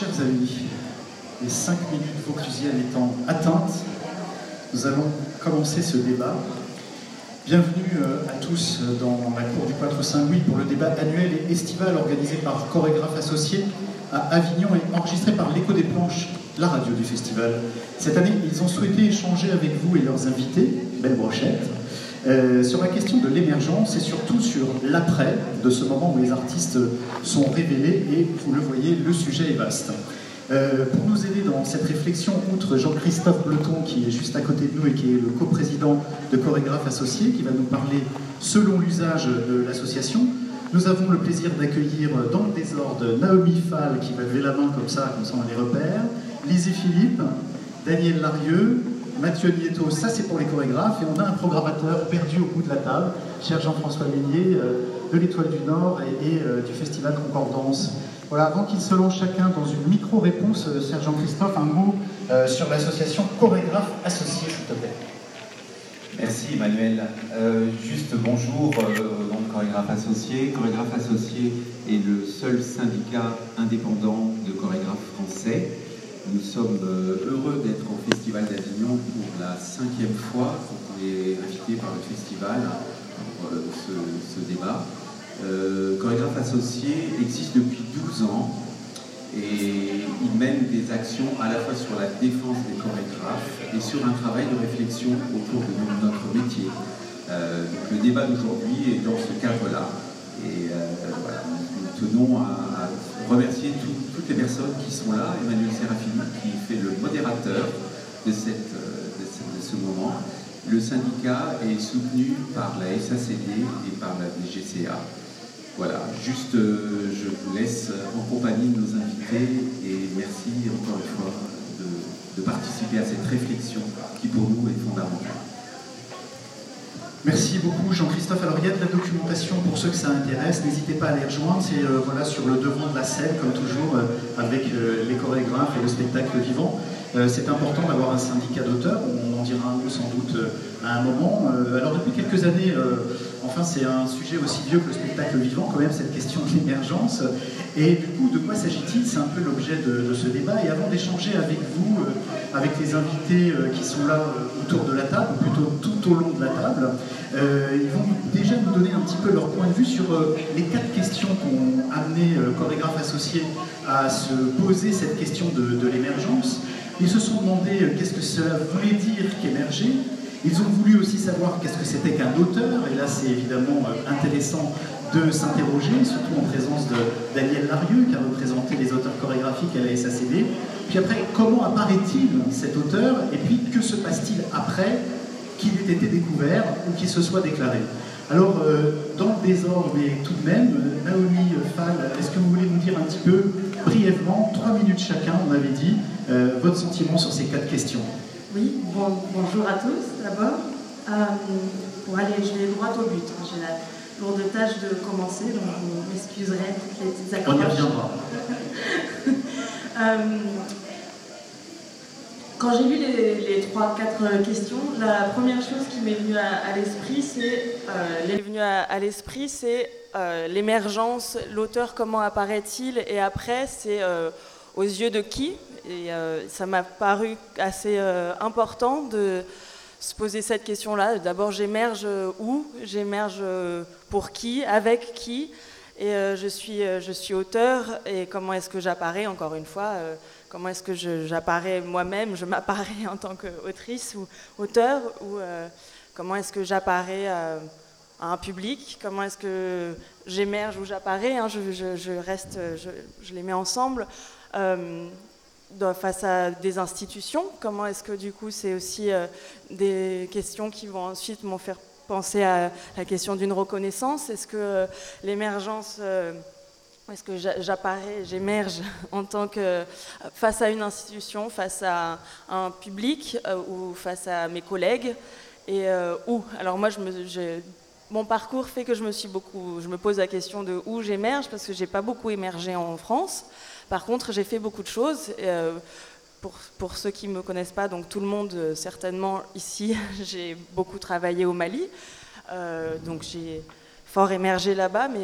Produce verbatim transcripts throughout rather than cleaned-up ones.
Chers amis, les cinq minutes vauclusiennes étant atteintes, nous allons commencer ce débat. Bienvenue à tous dans la cour du Cloître Saint-Louis pour le débat annuel et estival organisé par Chorégraphes Associés à Avignon et enregistré par l'Écho des Planches, la radio du festival. Cette année, ils ont souhaité échanger avec vous et leurs invités, belle brochette, euh, sur la question de l'émergence et surtout sur l'après de ce moment où les artistes sont révélés et, vous le voyez, le sujet est vaste. Euh, pour nous aider dans cette réflexion, outre Jean-Christophe Bleton qui est juste à côté de nous et qui est le coprésident de Chorégraphes Associés, qui va nous parler selon l'usage de l'association, nous avons le plaisir d'accueillir dans le désordre Naomi Fall qui va lever la main comme ça, comme ça on les repère, Lise Philippe, Daniel Larieux, Mathieu Nieto, ça c'est pour les chorégraphes, et on a un programmateur perdu au bout de la table, cher Jean-François Meunier, euh, de l'Étoile du Nord et, et euh, du Festival Concordance. Voilà, avant qu'ils se lancent chacun dans une micro-réponse, euh, cher Jean-Christophe, un mot euh, sur l'association Chorégraphes Associés, s'il te plaît. Merci Emmanuel. Euh, juste bonjour, euh, au nom de Chorégraphes Associés. Chorégraphes Associés est le seul syndicat indépendant de chorégraphes français. Nous sommes euh, heureux d'être au Festival d'Avignon pour la cinquième fois. On est invité par le festival pour euh, ce, ce débat. Euh, Chorégraphes Associés existe depuis douze ans et il mène des actions à la fois sur la défense des chorégraphes et sur un travail de réflexion autour de notre métier. Euh, donc le débat d'aujourd'hui est dans ce cadre-là. Et euh, voilà, nous tenons à, à remercier tout, toutes les personnes qui sont là. Emmanuel Serafini qui fait le modérateur de, cette, de, ce, de ce moment. Le syndicat est soutenu par la S A C D et par la D G C A. Voilà, juste euh, je vous laisse en compagnie de nos invités et merci encore une fois de, de participer à cette réflexion qui pour nous est fondamentale. Merci beaucoup Jean-Christophe. Alors il y a de la documentation pour ceux que ça intéresse, n'hésitez pas à les rejoindre, c'est euh, voilà, sur le devant de la scène comme toujours euh, avec euh, les chorégraphes et le spectacle vivant. Euh, c'est important d'avoir un syndicat d'auteurs, on en dira un mot sans doute euh, à un moment. Euh, alors depuis quelques années, euh, enfin c'est un sujet aussi vieux que le spectacle vivant quand même, cette question de l'émergence. Et du coup, de quoi s'agit-il? C'est un peu l'objet de, de ce débat. Et avant d'échanger avec vous, euh, avec les invités euh, qui sont là euh, autour de la table, ou plutôt tout au long de la table, euh, ils vont déjà nous donner un petit peu leur point de vue sur euh, les quatre questions qu'ont amené euh, Chorégraphes Associés à se poser cette question de, de l'émergence. Ils se sont demandé euh, qu'est-ce que cela voulait dire qu'émerger. Ils ont voulu aussi savoir qu'est-ce que c'était qu'un auteur. Et là, c'est évidemment euh, intéressant de s'interroger, surtout en présence de Daniel Larieux, qui a représenté les auteurs chorégraphiques à la S A C D. Puis après, comment apparaît-il cet auteur? Et puis, que se passe-t-il après qu'il ait été découvert ou qu'il se soit déclaré? Alors, euh, dans le désordre, mais tout de même, euh, Naomi Fall, est-ce que vous voulez nous dire un petit peu, brièvement, trois minutes chacun, on avait dit, euh, votre sentiment sur ces quatre questions? Oui, bon, bonjour à tous, d'abord. Euh, bon, allez, je vais droit au but. J'ai la lourde tâche de commencer, donc vous m'excuserez toutes les petites accroches. On y reviendra. euh, quand j'ai lu les, les trois, quatre questions, la première chose qui m'est venue à, à l'esprit, c'est euh, les... venue à, à l'esprit, c'est euh, l'émergence, l'auteur, comment apparaît-il, et après, c'est euh, aux yeux de qui. Et euh, ça m'a paru assez euh, important de se poser cette question-là. D'abord, j'émerge où? J'émerge pour qui? Avec qui? Et euh, je suis, euh, je suis auteur, et comment est-ce que j'apparais, encore une fois, euh, comment est-ce que je, j'apparais moi-même, je m'apparais en tant qu'autrice ou auteur, ou euh, comment est-ce que j'apparais euh, à un public, comment est-ce que j'émerge ou j'apparais, hein, je, je, je reste, je, je les mets ensemble. Euh, face à des institutions, comment est-ce que du coup c'est aussi euh, des questions qui vont ensuite m'en faire penser à la question d'une reconnaissance. Est-ce que euh, l'émergence, euh, est-ce que j'apparais, j'émerge en tant que face à une institution, face à un public euh, ou face à mes collègues et euh, où? Alors moi je me je, mon parcours fait que je me suis beaucoup, je me pose la question de où j'émerge parce que j'ai pas beaucoup émergé en France. Par contre, j'ai fait beaucoup de choses. Euh, pour, pour ceux qui ne me connaissent pas, donc tout le monde, euh, certainement ici, j'ai beaucoup travaillé au Mali. Euh, donc j'ai fort émergé là-bas, mais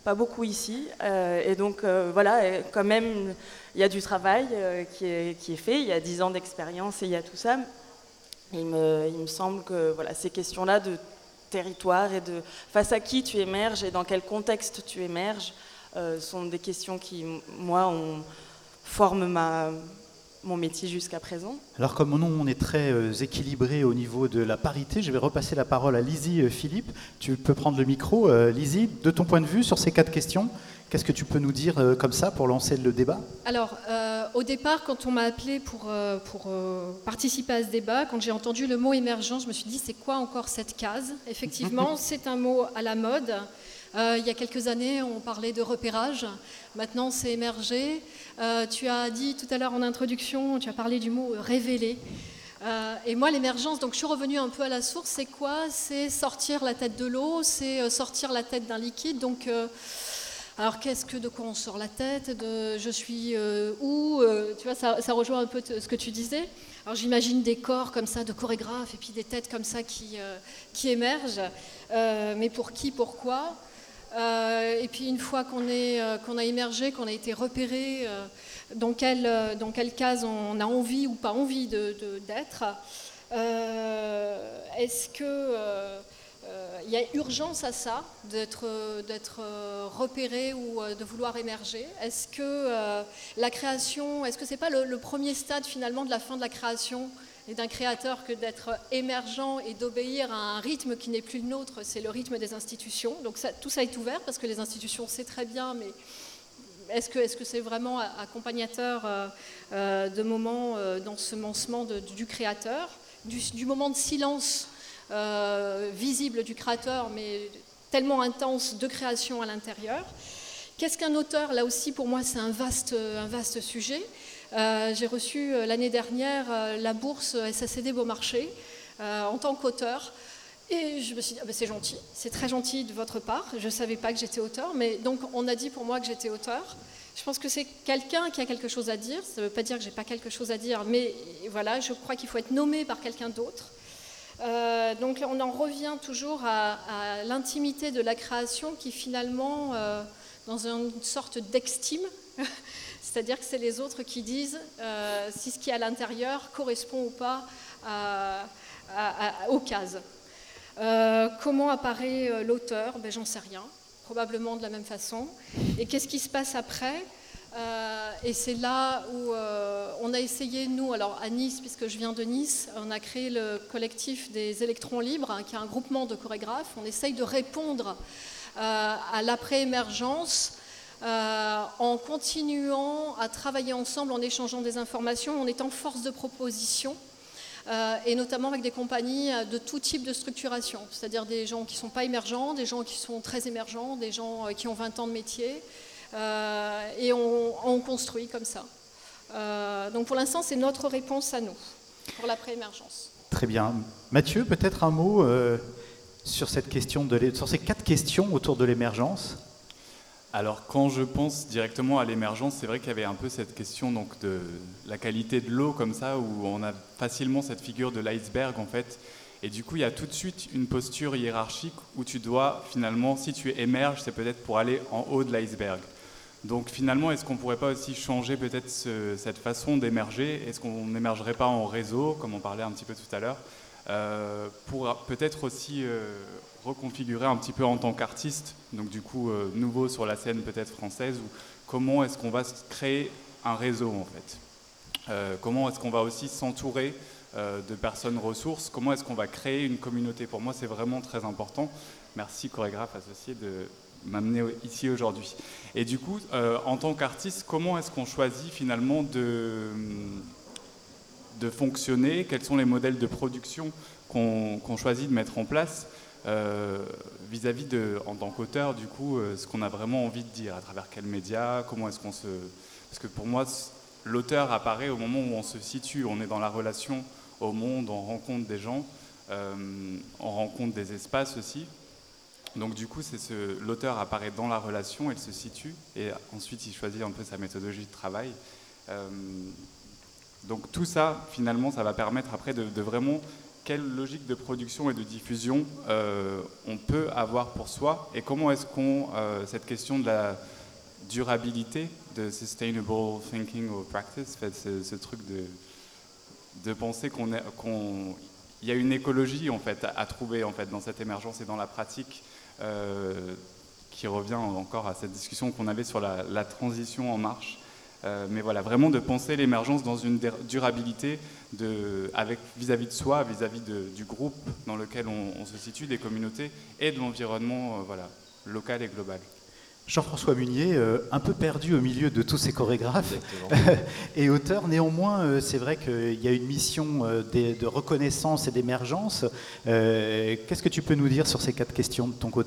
pas beaucoup ici. Euh, et donc, euh, voilà, quand même, il y a du travail euh, qui, est, qui est fait. Il y a dix ans d'expérience et il y a tout ça. Il me, il me semble que voilà, ces questions-là de territoire et de face à qui tu émerges et dans quel contexte tu émerges euh, sont des questions qui, moi, ont, forment ma, mon métier jusqu'à présent. Alors comme nous, on est très euh, équilibré au niveau de la parité, je vais repasser la parole à Lizzie euh, Philippe. Tu peux prendre le micro. Euh, Lizzie, de ton point de vue sur ces quatre questions, qu'est-ce que tu peux nous dire euh, comme ça pour lancer le débat? Alors, euh, au départ, quand on m'a appelé pour, euh, pour euh, participer à ce débat, quand j'ai entendu le mot émergent, je me suis dit, c'est quoi encore cette case? Effectivement, c'est un mot à la mode. Euh, il y a quelques années, on parlait de repérage. Maintenant, c'est émerger. Euh, tu as dit tout à l'heure en introduction, tu as parlé du mot révéler. Euh, et moi, l'émergence, donc je suis revenue un peu à la source. C'est quoi? C'est sortir la tête de l'eau, c'est sortir la tête d'un liquide. Donc, euh, alors, qu'est-ce que de quoi on sort la tête de, je suis euh, où euh, Tu vois, ça, ça rejoint un peu ce que tu disais. Alors, j'imagine des corps comme ça de chorégraphes et puis des têtes comme ça qui, euh, qui émergent. Euh, mais pour qui, pourquoi? Euh, et puis une fois qu'on est, euh, qu'on a émergé, qu'on a été repéré, euh, dans, quelle, euh, dans quelle case on a envie ou pas envie de, de, d'être, euh, est-ce que euh, euh, y a urgence à ça, d'être, d'être repéré ou euh, de vouloir émerger? Est-ce que euh, la création, est-ce que c'est pas le, le premier stade finalement de la fin de la création et d'un créateur que d'être émergent et d'obéir à un rythme qui n'est plus le nôtre, c'est le rythme des institutions. Donc ça, tout ça est ouvert parce que les institutions, c'est très bien, mais est-ce que, est-ce que c'est vraiment accompagnateur euh, euh, de moments euh, d'ensemencement de, du créateur, du, du moment de silence euh, visible du créateur, mais tellement intense de création à l'intérieur? Qu'est-ce qu'un auteur? Là aussi, pour moi, c'est un vaste, un vaste sujet. Euh, j'ai reçu euh, l'année dernière euh, la bourse S A C D Beaumarchais euh, en tant qu'auteur et je me suis dit ah ben c'est gentil, c'est très gentil de votre part, je ne savais pas que j'étais auteur, mais donc on a dit pour moi que j'étais auteur. Je pense que c'est quelqu'un qui a quelque chose à dire, ça ne veut pas dire que je n'ai pas quelque chose à dire, mais voilà, je crois qu'il faut être nommé par quelqu'un d'autre. Euh, donc on en revient toujours à, à l'intimité de la création qui finalement, euh, dans une sorte d'extime, c'est-à-dire que c'est les autres qui disent euh, si ce qui est à l'intérieur correspond ou pas à, à, à, aux cases. Euh, comment apparaît l'auteur? Ben, j'en sais rien, probablement de la même façon. Et qu'est-ce qui se passe après? euh, Et c'est là où euh, on a essayé, nous, alors à Nice, puisque je viens de Nice, on a créé le collectif des électrons libres, hein, qui est un groupement de chorégraphes. On essaye de répondre euh, à l'après-émergence, Euh, en continuant à travailler ensemble, en échangeant des informations, en étant force de proposition, euh, et notamment avec des compagnies de tout type de structuration, c'est-à-dire des gens qui ne sont pas émergents, des gens qui sont très émergents, des gens qui ont vingt ans de métier, euh, et on, on construit comme ça. Euh, donc pour l'instant, c'est notre réponse à nous, pour l'après-émergence. Très bien. Mathieu, peut-être un mot euh, sur, cette question de sur ces quatre questions autour de l'émergence? Alors quand je pense directement à l'émergence, c'est vrai qu'il y avait un peu cette question donc, de la qualité de l'eau comme ça, où on a facilement cette figure de l'iceberg en fait, et du coup il y a tout de suite une posture hiérarchique où tu dois finalement, si tu émerges, c'est peut-être pour aller en haut de l'iceberg. Donc finalement, est-ce qu'on ne pourrait pas aussi changer peut-être ce, cette façon d'émerger? Est-ce qu'on n'émergerait pas en réseau, comme on parlait un petit peu tout à l'heure, euh, pour peut-être aussi... Euh, reconfigurer un petit peu en tant qu'artiste, donc du coup euh, nouveau sur la scène peut-être française, ou comment est-ce qu'on va créer un réseau en fait, euh, comment est-ce qu'on va aussi s'entourer euh, de personnes ressources, comment est-ce qu'on va créer une communauté. Pour moi c'est vraiment très important. Merci chorégraphe associé de m'amener ici aujourd'hui. Et du coup euh, en tant qu'artiste, comment est-ce qu'on choisit finalement de, de fonctionner, quels sont les modèles de production qu'on, qu'on choisit de mettre en place Euh, vis-à-vis de, en tant qu'auteur, du coup, euh, ce qu'on a vraiment envie de dire, à travers quels médias, comment est-ce qu'on se... Parce que pour moi, l'auteur apparaît au moment où on se situe, on est dans la relation au monde, on rencontre des gens, euh, on rencontre des espaces aussi. Donc du coup, c'est ce, l'auteur apparaît dans la relation, il se situe, et ensuite il choisit un peu sa méthodologie de travail. Euh, donc tout ça, finalement, ça va permettre après de, de vraiment quelle logique de production et de diffusion euh, on peut avoir pour soi, et comment est-ce qu'on, euh, cette question de la durabilité, de sustainable thinking or practice, fait, ce, ce truc de, de penser qu'on est, qu'on, il y a une écologie en fait, à, à trouver en fait, dans cette émergence et dans la pratique, euh, qui revient encore à cette discussion qu'on avait sur la, la transition en marche. Euh, mais voilà, vraiment de penser l'émergence dans une durabilité de, avec, vis-à-vis de soi, vis-à-vis de, du groupe dans lequel on, on se situe, des communautés et de l'environnement euh, voilà, local et global. Jean-François Munier, euh, un peu perdu au milieu de tous ces chorégraphes et auteurs. Néanmoins, euh, c'est vrai qu'il y a une mission euh, de, de reconnaissance et d'émergence. Euh, qu'est-ce que tu peux nous dire sur ces quatre questions de ton côté ?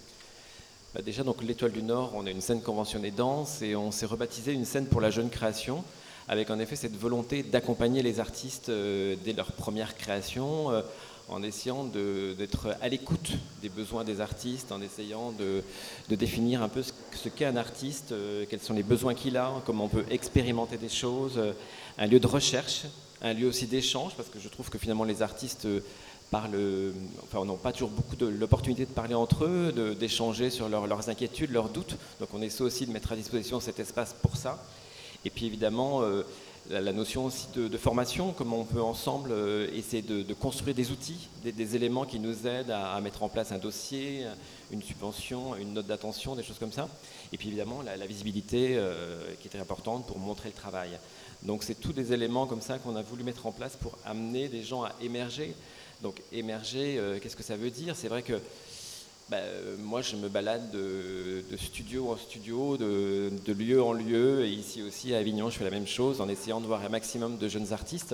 Bah déjà, donc l'Étoile du Nord, on a une scène conventionnée danse et on s'est rebaptisé une scène pour la jeune création, avec en effet cette volonté d'accompagner les artistes euh, dès leur première création, euh, en essayant de, d'être à l'écoute des besoins des artistes, en essayant de, de définir un peu ce, ce qu'est un artiste, euh, quels sont les besoins qu'il a, comment on peut expérimenter des choses, euh, un lieu de recherche, un lieu aussi d'échange, parce que je trouve que finalement les artistes euh, parlent, enfin, n'ont pas toujours beaucoup de l'opportunité de parler entre eux, de, d'échanger sur leur, leurs inquiétudes, leurs doutes, donc on essaie aussi de mettre à disposition cet espace pour ça. Et puis évidemment, euh, la, la notion aussi de, de formation, comment on peut ensemble euh, essayer de, de construire des outils, des, des éléments qui nous aident à, à mettre en place un dossier, une subvention, une note d'attention, des choses comme ça. Et puis évidemment, la, la visibilité euh, qui est très importante pour montrer le travail. Donc c'est tous des éléments comme ça qu'on a voulu mettre en place pour amener des gens à émerger. Donc émerger, euh, qu'est-ce que ça veut dire ? C'est vrai que bah, euh, moi je me balade de, de studio en studio, de, de lieu en lieu, et ici aussi à Avignon je fais la même chose en essayant de voir un maximum de jeunes artistes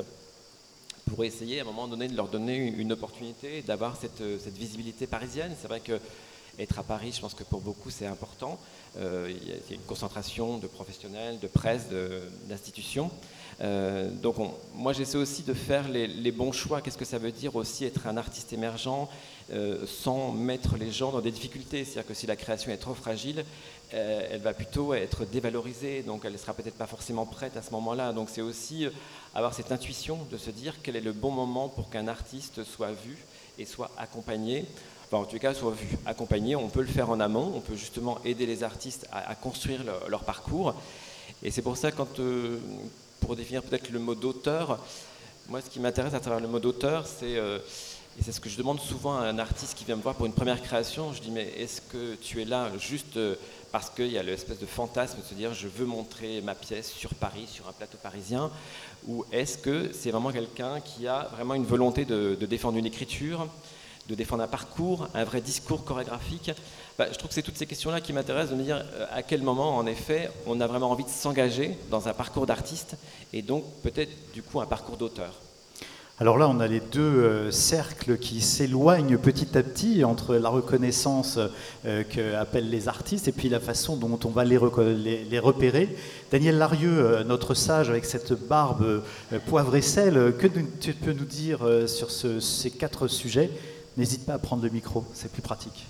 pour essayer à un moment donné de leur donner une opportunité, d'avoir cette, cette visibilité parisienne. C'est vrai que être à Paris, je pense que pour beaucoup c'est important. Euh, il y a une concentration de professionnels, de presse, de, d'institutions. Euh, donc on, moi j'essaie aussi de faire les, les bons choix. Qu'est-ce que ça veut dire aussi être un artiste émergent euh, sans mettre les gens dans des difficultés. C'est-à-dire que si la création est trop fragile, euh, elle va plutôt être dévalorisée, donc elle ne sera peut-être pas forcément prête à ce moment-là. Donc c'est aussi avoir cette intuition de se dire quel est le bon moment pour qu'un artiste soit vu et soit accompagné. Enfin, en tout cas, soit vu, accompagné. On peut le faire en amont, on peut justement aider les artistes à, à construire leur, leur parcours. Et c'est pour ça, quand, euh, pour définir peut-être le mot d'auteur, moi ce qui m'intéresse à travers le mot d'auteur, c'est, euh, et c'est ce que je demande souvent à un artiste qui vient me voir pour une première création, je dis mais est-ce que tu es là juste parce qu'il y a l'espèce de fantasme de se dire je veux montrer ma pièce sur Paris, sur un plateau parisien, ou est-ce que c'est vraiment quelqu'un qui a vraiment une volonté de, de défendre une écriture, de défendre un parcours, un vrai discours chorégraphique. Bah, je trouve que c'est toutes ces questions-là qui m'intéressent, de me dire euh, à quel moment, en effet, on a vraiment envie de s'engager dans un parcours d'artiste et donc peut-être du coup un parcours d'auteur. Alors là, on a les deux euh, cercles qui s'éloignent petit à petit entre la reconnaissance euh, qu'appellent les artistes et puis la façon dont on va les, les, les repérer. Daniel Larieux, euh, notre sage avec cette barbe euh, poivre et sel, que tu peux nous dire euh, sur ce, ces quatre sujets ? N'hésite pas à prendre le micro, c'est plus pratique.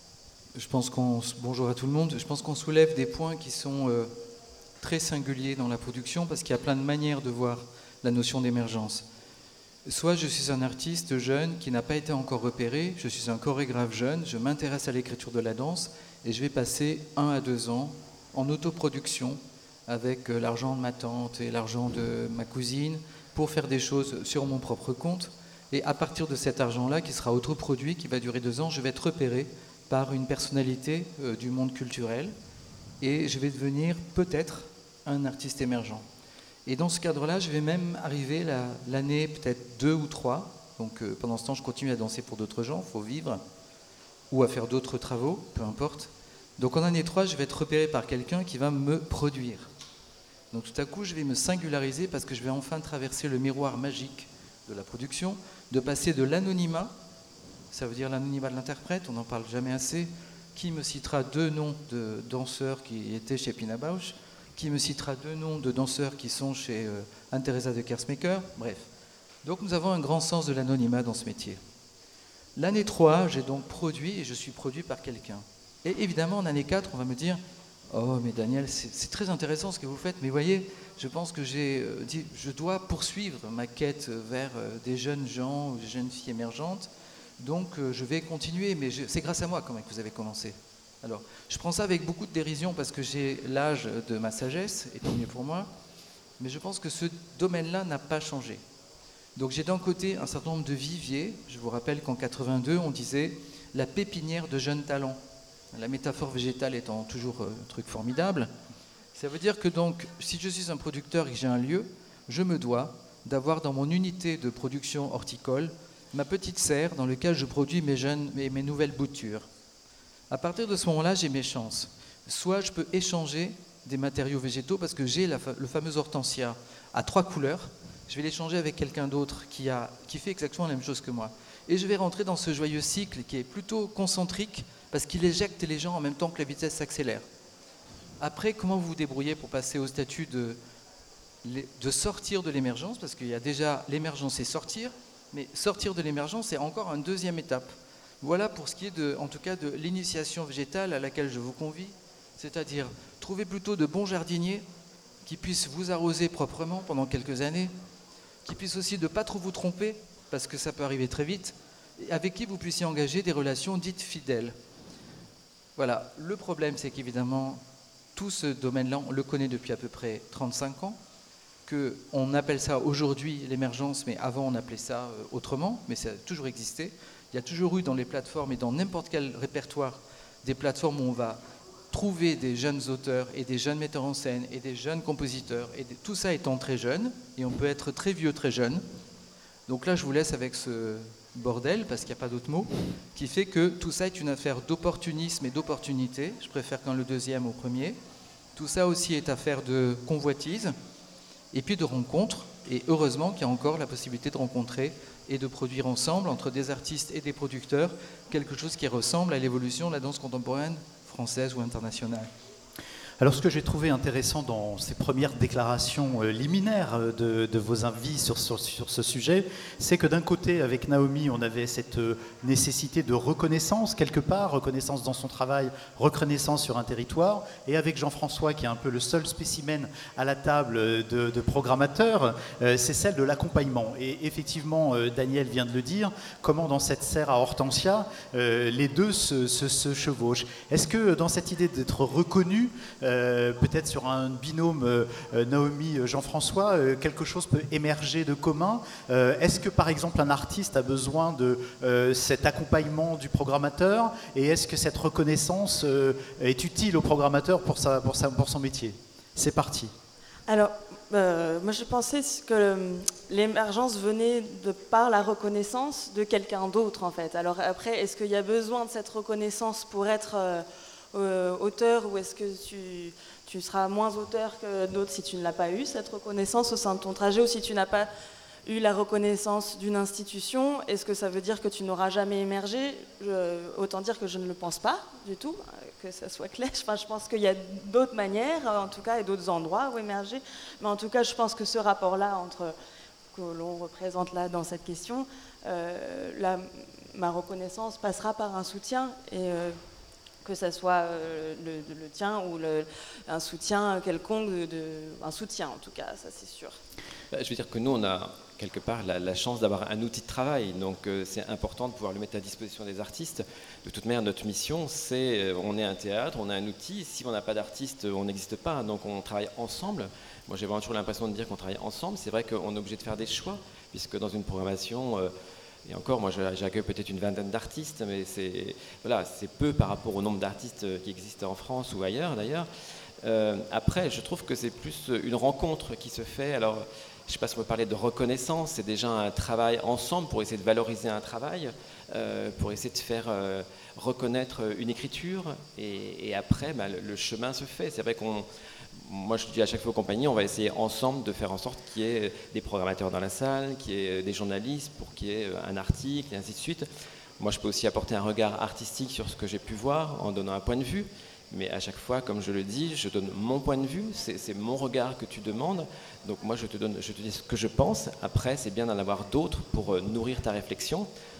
Je pense qu'on, bonjour à tout le monde, je pense qu'on soulève des points qui sont euh, très singuliers dans la production parce qu'il y a plein de manières de voir la notion d'émergence. Soit je suis un artiste jeune qui n'a pas été encore repéré, je suis un chorégraphe jeune, je m'intéresse à l'écriture de la danse et je vais passer un à deux ans en autoproduction avec l'argent de ma tante et l'argent de ma cousine pour faire des choses sur mon propre compte. Et à partir de cet argent-là, qui sera autoproduit, qui va durer deux ans, je vais être repéré par une personnalité euh, du monde culturel et je vais devenir peut-être un artiste émergent. Et dans ce cadre-là, je vais même arriver la, l'année peut-être deux ou trois. Donc euh, pendant ce temps, je continue à danser pour d'autres gens, il faut vivre, ou à faire d'autres travaux, peu importe. Donc en année trois, je vais être repéré par quelqu'un qui va me produire. Donc tout à coup, je vais me singulariser parce que je vais enfin traverser le miroir magique de la production, de passer de l'anonymat, ça veut dire l'anonymat de l'interprète, on n'en parle jamais assez, qui me citera deux noms de danseurs qui étaient chez Pina Bausch, qui me citera deux noms de danseurs qui sont chez euh, Anne-Theresa de Kersmaker, bref. Donc nous avons un grand sens de l'anonymat dans ce métier. L'année trois, j'ai donc produit et je suis produit par quelqu'un. Et évidemment, en année quatre, on va me dire, Oh, mais Daniel, c'est, c'est très intéressant ce que vous faites, mais voyez, je pense que j'ai euh, dit, je dois poursuivre ma quête vers euh, des jeunes gens, des jeunes filles émergentes, donc euh, je vais continuer, mais je, c'est grâce à moi quand même que vous avez commencé. Alors, je prends ça avec beaucoup de dérision parce que j'ai l'âge de ma sagesse, et tant mieux pour moi, mais je pense que ce domaine-là n'a pas changé. Donc j'ai d'un côté un certain nombre de viviers. Je vous rappelle qu'en quatre-vingt-deux, on disait la pépinière de jeunes talents. La métaphore végétale étant toujours un truc formidable. Ça veut dire que donc, si je suis un producteur et que j'ai un lieu, je me dois d'avoir dans mon unité de production horticole ma petite serre dans laquelle je produis mes, jeunes, mes, mes nouvelles boutures. À partir de ce moment-là, j'ai mes chances. Soit je peux échanger des matériaux végétaux parce que j'ai la, le fameux hortensia à trois couleurs. Je vais l'échanger avec quelqu'un d'autre qui, a, qui fait exactement la même chose que moi. Et je vais rentrer dans ce joyeux cycle qui est plutôt concentrique parce qu'il éjecte les gens en même temps que la vitesse s'accélère. Après, comment vous vous débrouillez pour passer au statut de, de sortir de l'émergence? Parce qu'il y a déjà l'émergence et sortir, mais sortir de l'émergence, c'est encore une deuxième étape. Voilà pour ce qui est, de, en tout cas, de l'initiation végétale à laquelle je vous convie, c'est-à-dire trouver plutôt de bons jardiniers qui puissent vous arroser proprement pendant quelques années, qui puissent aussi ne pas trop vous tromper, parce que ça peut arriver très vite, et avec qui vous puissiez engager des relations dites fidèles. Voilà, le problème, c'est qu'évidemment, tout ce domaine-là, on le connaît depuis à peu près trente-cinq ans, qu'on appelle ça aujourd'hui l'émergence, mais avant on appelait ça autrement, mais ça a toujours existé. Il y a toujours eu dans les plateformes et dans n'importe quel répertoire des plateformes où on va trouver des jeunes auteurs et des jeunes metteurs en scène et des jeunes compositeurs, et tout ça étant très jeune, et on peut être très vieux, très jeune. Donc là, je vous laisse avec ce bordel, parce qu'il n'y a pas d'autre mot, qui fait que tout ça est une affaire d'opportunisme et d'opportunité. Je préfère quand le deuxième au premier. Tout ça aussi est affaire de convoitise, et puis de rencontres, et heureusement qu'il y a encore la possibilité de rencontrer et de produire ensemble, entre des artistes et des producteurs, quelque chose qui ressemble à l'évolution de la danse contemporaine française ou internationale. Alors ce que j'ai trouvé intéressant dans ces premières déclarations euh, liminaires de, de vos avis sur, sur, sur ce sujet, c'est que d'un côté, avec Naomi, on avait cette euh, nécessité de reconnaissance quelque part, reconnaissance dans son travail, reconnaissance sur un territoire, et avec Jean-François, qui est un peu le seul spécimen à la table de, de programmateurs, euh, c'est celle de l'accompagnement. Et effectivement, euh, Daniel vient de le dire, comment dans cette serre à Hortensia, euh, les deux se, se, se chevauchent. Est-ce que dans cette idée d'être reconnu, Euh, peut-être sur un binôme euh, Naomi-Jean-François, euh, quelque chose peut émerger de commun. Euh, est-ce que par exemple un artiste a besoin de euh, cet accompagnement du programmateur, et est-ce que cette reconnaissance euh, est utile au programmateur pour, sa, pour, sa, pour son métier? C'est parti. Alors, euh, moi je pensais que l'émergence venait de par la reconnaissance de quelqu'un d'autre en fait. Alors après, est-ce qu'il y a besoin de cette reconnaissance pour être... Euh, Euh, auteur, ou est-ce que tu, tu seras moins auteur que d'autres si tu ne l'as pas eu, cette reconnaissance au sein de ton trajet, ou si tu n'as pas eu la reconnaissance d'une institution, est-ce que ça veut dire que tu n'auras jamais émergé? Je, autant dire que je ne le pense pas du tout, que ça soit clair. Enfin, je pense qu'il y a d'autres manières, en tout cas, et d'autres endroits où émerger, mais en tout cas, je pense que ce rapport-là entre, que l'on représente là dans cette question, euh, la, ma reconnaissance passera par un soutien, et euh, que ce soit euh, le, le tien ou le, un soutien quelconque, de, de, un soutien en tout cas, ça c'est sûr. Je veux dire que nous, on a quelque part la, la chance d'avoir un outil de travail, donc euh, c'est important de pouvoir le mettre à disposition des artistes. De toute manière, notre mission, c'est, on est un théâtre, on a un outil, si on n'a pas d'artistes, on n'existe pas, donc on travaille ensemble. Moi j'ai vraiment toujours l'impression de dire qu'on travaille ensemble. C'est vrai qu'on est obligé de faire des choix, puisque dans une programmation... Euh, Et encore, moi j'accueille peut-être une vingtaine d'artistes, mais c'est voilà, c'est peu par rapport au nombre d'artistes qui existent en France ou ailleurs d'ailleurs. Euh, après, je trouve que c'est plus une rencontre qui se fait. Alors, je ne sais pas si on peut parler de reconnaissance, c'est déjà un travail ensemble pour essayer de valoriser un travail, euh, pour essayer de faire euh, reconnaître une écriture, et, et après, bah, le, le chemin se fait. C'est vrai qu'on... Moi, je dis à chaque fois aux compagnies, on va essayer ensemble de faire en sorte qu'il y ait des programmateurs dans la salle, qu'il y ait des journalistes pour qu'il y ait un article, et ainsi de suite. Moi, je peux aussi apporter un regard artistique sur ce que j'ai pu voir en donnant un point de vue. Mais à chaque fois, comme je le dis, je donne mon point de vue, c'est, c'est mon regard que tu demandes. Donc moi, je te donne, je te dis ce que je pense. Après, c'est bien d'en avoir d'autres pour nourrir ta réflexion.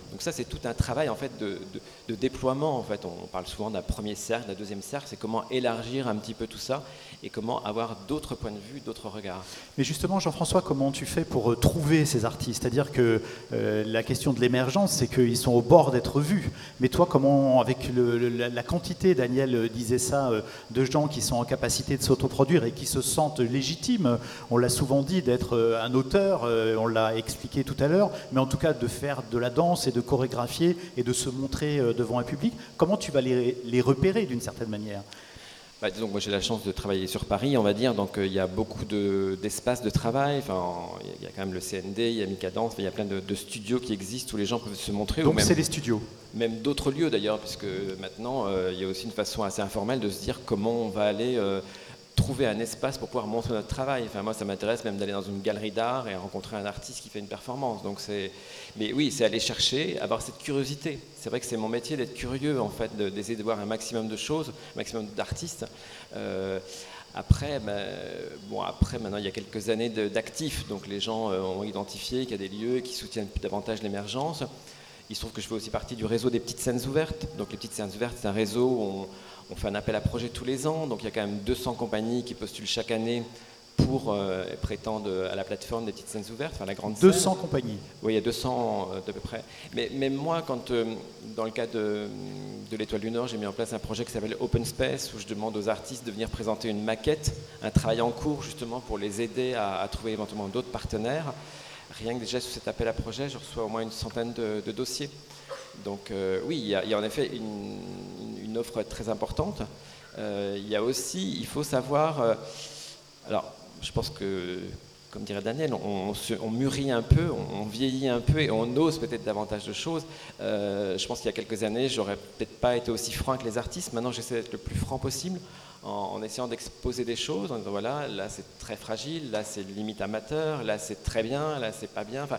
Donc ça, c'est tout un travail en fait de, de, de déploiement. En fait, on parle souvent d'un premier cercle, d'un deuxième cercle. C'est comment élargir un petit peu tout ça et comment avoir d'autres points de vue, d'autres regards. Mais justement, Jean-François, comment tu fais pour euh, trouver ces artistes? C'est-à-dire que euh, la question de l'émergence, c'est qu'ils sont au bord d'être vus. Mais toi, comment, avec le, le, la, la quantité, Daniel disait ça, euh, de gens qui sont en capacité de s'autoproduire et qui se sentent légitimes, on l'a souvent dit, d'être euh, un auteur, euh, on l'a expliqué tout à l'heure, mais en tout cas de faire de la danse et de chorégraphier et de se montrer euh, devant un public, comment tu vas les, les repérer d'une certaine manière? Bah, disons que moi j'ai la chance de travailler sur Paris, on va dire, donc euh, il y a beaucoup de, d'espaces de travail, enfin, il y a quand même le C N D, il y a Mika Danse, il y a plein de, de studios qui existent où les gens peuvent se montrer. Donc ou même, c'est les studios. Même d'autres lieux d'ailleurs, puisque maintenant euh, il y a aussi une façon assez informelle de se dire comment on va aller euh, trouver un espace pour pouvoir montrer notre travail. Enfin, moi ça m'intéresse même d'aller dans une galerie d'art et rencontrer un artiste qui fait une performance. Donc c'est... Mais oui, c'est aller chercher, avoir cette curiosité. C'est vrai que c'est mon métier d'être curieux, en fait, de, d'essayer de voir un maximum de choses, un maximum d'artistes. Euh, après, ben, bon, après, maintenant, il y a quelques années de, d'actifs, donc les gens euh, ont identifié qu'il y a des lieux qui soutiennent davantage l'émergence. Il se trouve que je fais aussi partie du réseau des petites scènes ouvertes. Donc les petites scènes ouvertes, c'est un réseau où on, on fait un appel à projet tous les ans. Donc il y a quand même deux cents compagnies qui postulent chaque année pour euh, prétendre à la plateforme des petites scènes ouvertes, enfin la grande deux cents scène. compagnies. Oui, il y a deux cents euh, à peu près. Mais même moi, quand, euh, dans le cadre de, de l'Étoile du Nord, j'ai mis en place un projet qui s'appelle Open Space, où je demande aux artistes de venir présenter une maquette, un travail en cours justement pour les aider à, à trouver éventuellement d'autres partenaires. Rien que déjà sur cet appel à projet, je reçois au moins une centaine de, de dossiers. Donc euh, oui, il y, a, il y a en effet une, une offre très importante. Euh, il y a aussi, il faut savoir... Euh, alors, je pense que, comme dirait Daniel, on, on, se, on mûrit un peu, on, on vieillit un peu et on ose peut-être davantage de choses. Euh, je pense qu'il y a quelques années, j'aurais peut-être pas été aussi franc avec les artistes. Maintenant, j'essaie d'être le plus franc possible en, en essayant d'exposer des choses, en disant voilà, là c'est très fragile, là c'est limite amateur, là c'est très bien, là c'est pas bien. Enfin,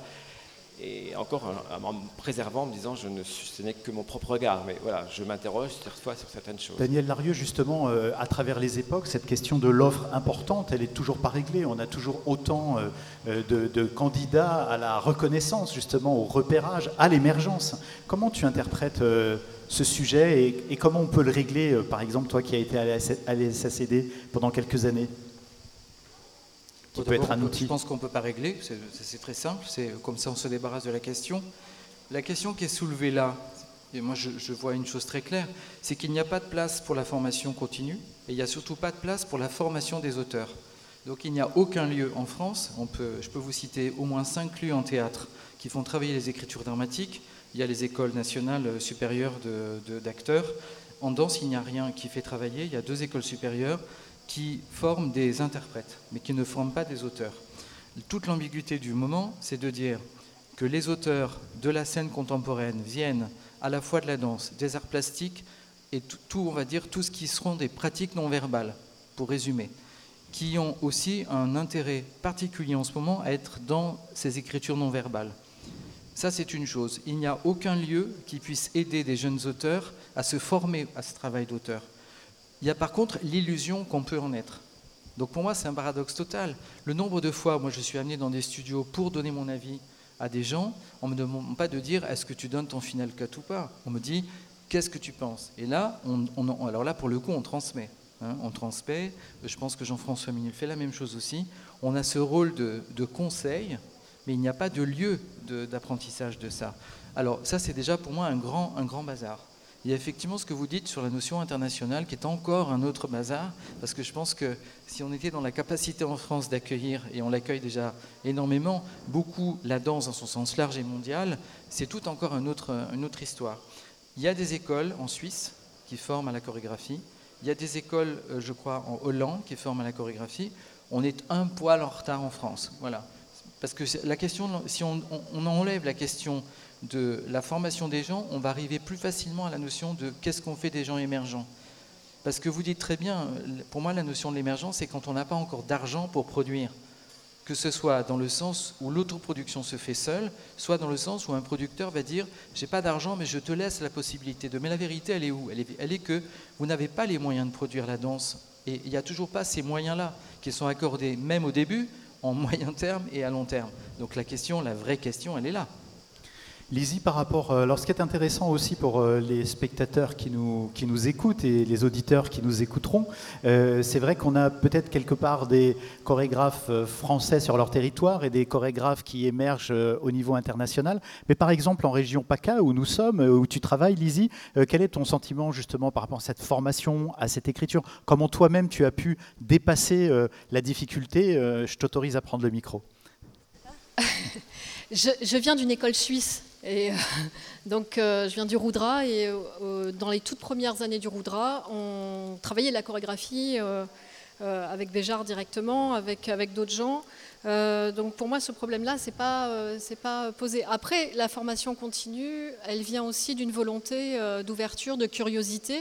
et encore en me préservant, en me disant je ne, ce n'est que mon propre regard, mais voilà, je m'interroge parfois sur certaines choses. Daniel Larieux, justement, euh, à travers les époques, cette question de l'offre importante, elle n'est toujours pas réglée. On a toujours autant euh, de, de candidats à la reconnaissance, justement, au repérage, à l'émergence. Comment tu interprètes euh, ce sujet et, et comment on peut le régler, euh, par exemple, toi qui as été à l'A S A C D pendant quelques années? Qui peut être un outil. Je pense qu'on ne peut pas régler, c'est, c'est très simple, c'est comme ça on se débarrasse de la question. La question qui est soulevée là, et moi je, je vois une chose très claire, c'est qu'il n'y a pas de place pour la formation continue et il n'y a surtout pas de place pour la formation des auteurs. Donc il n'y a aucun lieu en France, on peut, je peux vous citer au moins cinq lieux en théâtre qui font travailler les écritures dramatiques. Il y a les écoles nationales supérieures de, de, d'acteurs. En danse, il n'y a rien qui fait travailler, il y a deux écoles supérieures qui forment des interprètes, mais qui ne forment pas des auteurs. Toute l'ambiguïté du moment, c'est de dire que les auteurs de la scène contemporaine viennent à la fois de la danse, des arts plastiques et tout, tout on va dire, tout ce qui seront des pratiques non verbales, pour résumer, qui ont aussi un intérêt particulier en ce moment à être dans ces écritures non verbales. Ça, c'est une chose. Il n'y a aucun lieu qui puisse aider des jeunes auteurs à se former à ce travail d'auteur. Il y a par contre l'illusion qu'on peut en être. Donc pour moi, c'est un paradoxe total. Le nombre de fois, moi je suis amené dans des studios pour donner mon avis à des gens, on ne me demande pas de dire est-ce que tu donnes ton final cut ou pas. On me dit qu'est-ce que tu penses. Et là, on, on, alors là pour le coup, on transmet. Hein, on transmet. Je pense que Jean-François Minil fait la même chose aussi. On a ce rôle de, de conseil, mais il n'y a pas de lieu de, d'apprentissage de ça. Alors ça, c'est déjà pour moi un grand, un grand bazar. Il y a effectivement ce que vous dites sur la notion internationale qui est encore un autre bazar, parce que je pense que si on était dans la capacité en France d'accueillir, et on l'accueille déjà énormément, beaucoup la danse dans son sens large et mondial, c'est tout encore un autre, une autre histoire. Il y a des écoles en Suisse qui forment à la chorégraphie, il y a des écoles, je crois, en Hollande qui forment à la chorégraphie. On est un poil en retard en France, voilà. Parce que la question, si on, on enlève la question de la formation des gens, on va arriver plus facilement à la notion de qu'est-ce qu'on fait des gens émergents. Parce que vous dites très bien, pour moi la notion de l'émergence, c'est quand on n'a pas encore d'argent pour produire. Que ce soit dans le sens où l'autoproduction se fait seule, soit dans le sens où un producteur va dire « j'ai pas d'argent mais je te laisse la possibilité de… » Mais la vérité, elle est où ? Elle est, elle est que vous n'avez pas les moyens de produire la danse. Et il n'y a toujours pas ces moyens-là qui sont accordés, même au début, en moyen terme et à long terme. Donc la question, la vraie question, elle est là. Lizzie, par rapport, alors ce qui est intéressant aussi pour les spectateurs qui nous, qui nous écoutent et les auditeurs qui nous écouteront, euh, c'est vrai qu'on a peut-être quelque part des chorégraphes français sur leur territoire et des chorégraphes qui émergent au niveau international. Mais par exemple, en région PACA, où nous sommes, où tu travailles, Lizzie, euh, quel est ton sentiment justement par rapport à cette formation, à cette écriture? Comment toi-même tu as pu dépasser euh, la difficulté? euh, Je t'autorise à prendre le micro. je, je viens d'une école suisse. Et euh, donc, euh, je viens du Roudra et euh, dans les toutes premières années du Roudra, on travaillait la chorégraphie euh, euh, avec Béjart directement, avec, avec d'autres gens. Euh, donc, pour moi, ce problème-là, c'est pas, euh, c'est pas posé. Après, la formation continue, elle vient aussi d'une volonté euh, d'ouverture, de curiosité.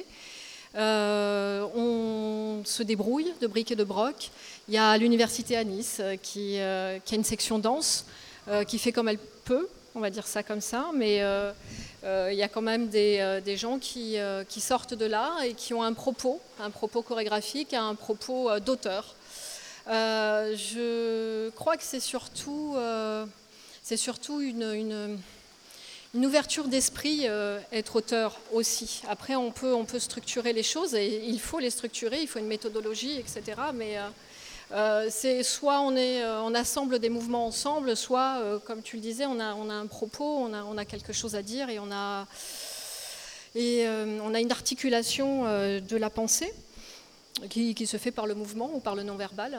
Euh, on se débrouille de briques et de broc. Il y a l'université à Nice euh, qui, euh, qui a une section danse euh, qui fait comme elle peut. On va dire ça comme ça, mais euh, euh, il y a quand même des, euh, des gens qui, euh, qui sortent de là et qui ont un propos, un propos chorégraphique, un propos euh, d'auteur. Euh, je crois que c'est surtout, euh, c'est surtout une, une, une ouverture d'esprit, euh, être auteur aussi. Après, on peut, on peut structurer les choses et il faut les structurer, il faut une méthodologie, et cetera. Mais euh, Euh, c'est soit on, est, euh, on assemble des mouvements ensemble, soit, euh, comme tu le disais, on a, on a un propos, on a, on a quelque chose à dire et on a, et, euh, on a une articulation euh, de la pensée qui, qui se fait par le mouvement ou par le non-verbal.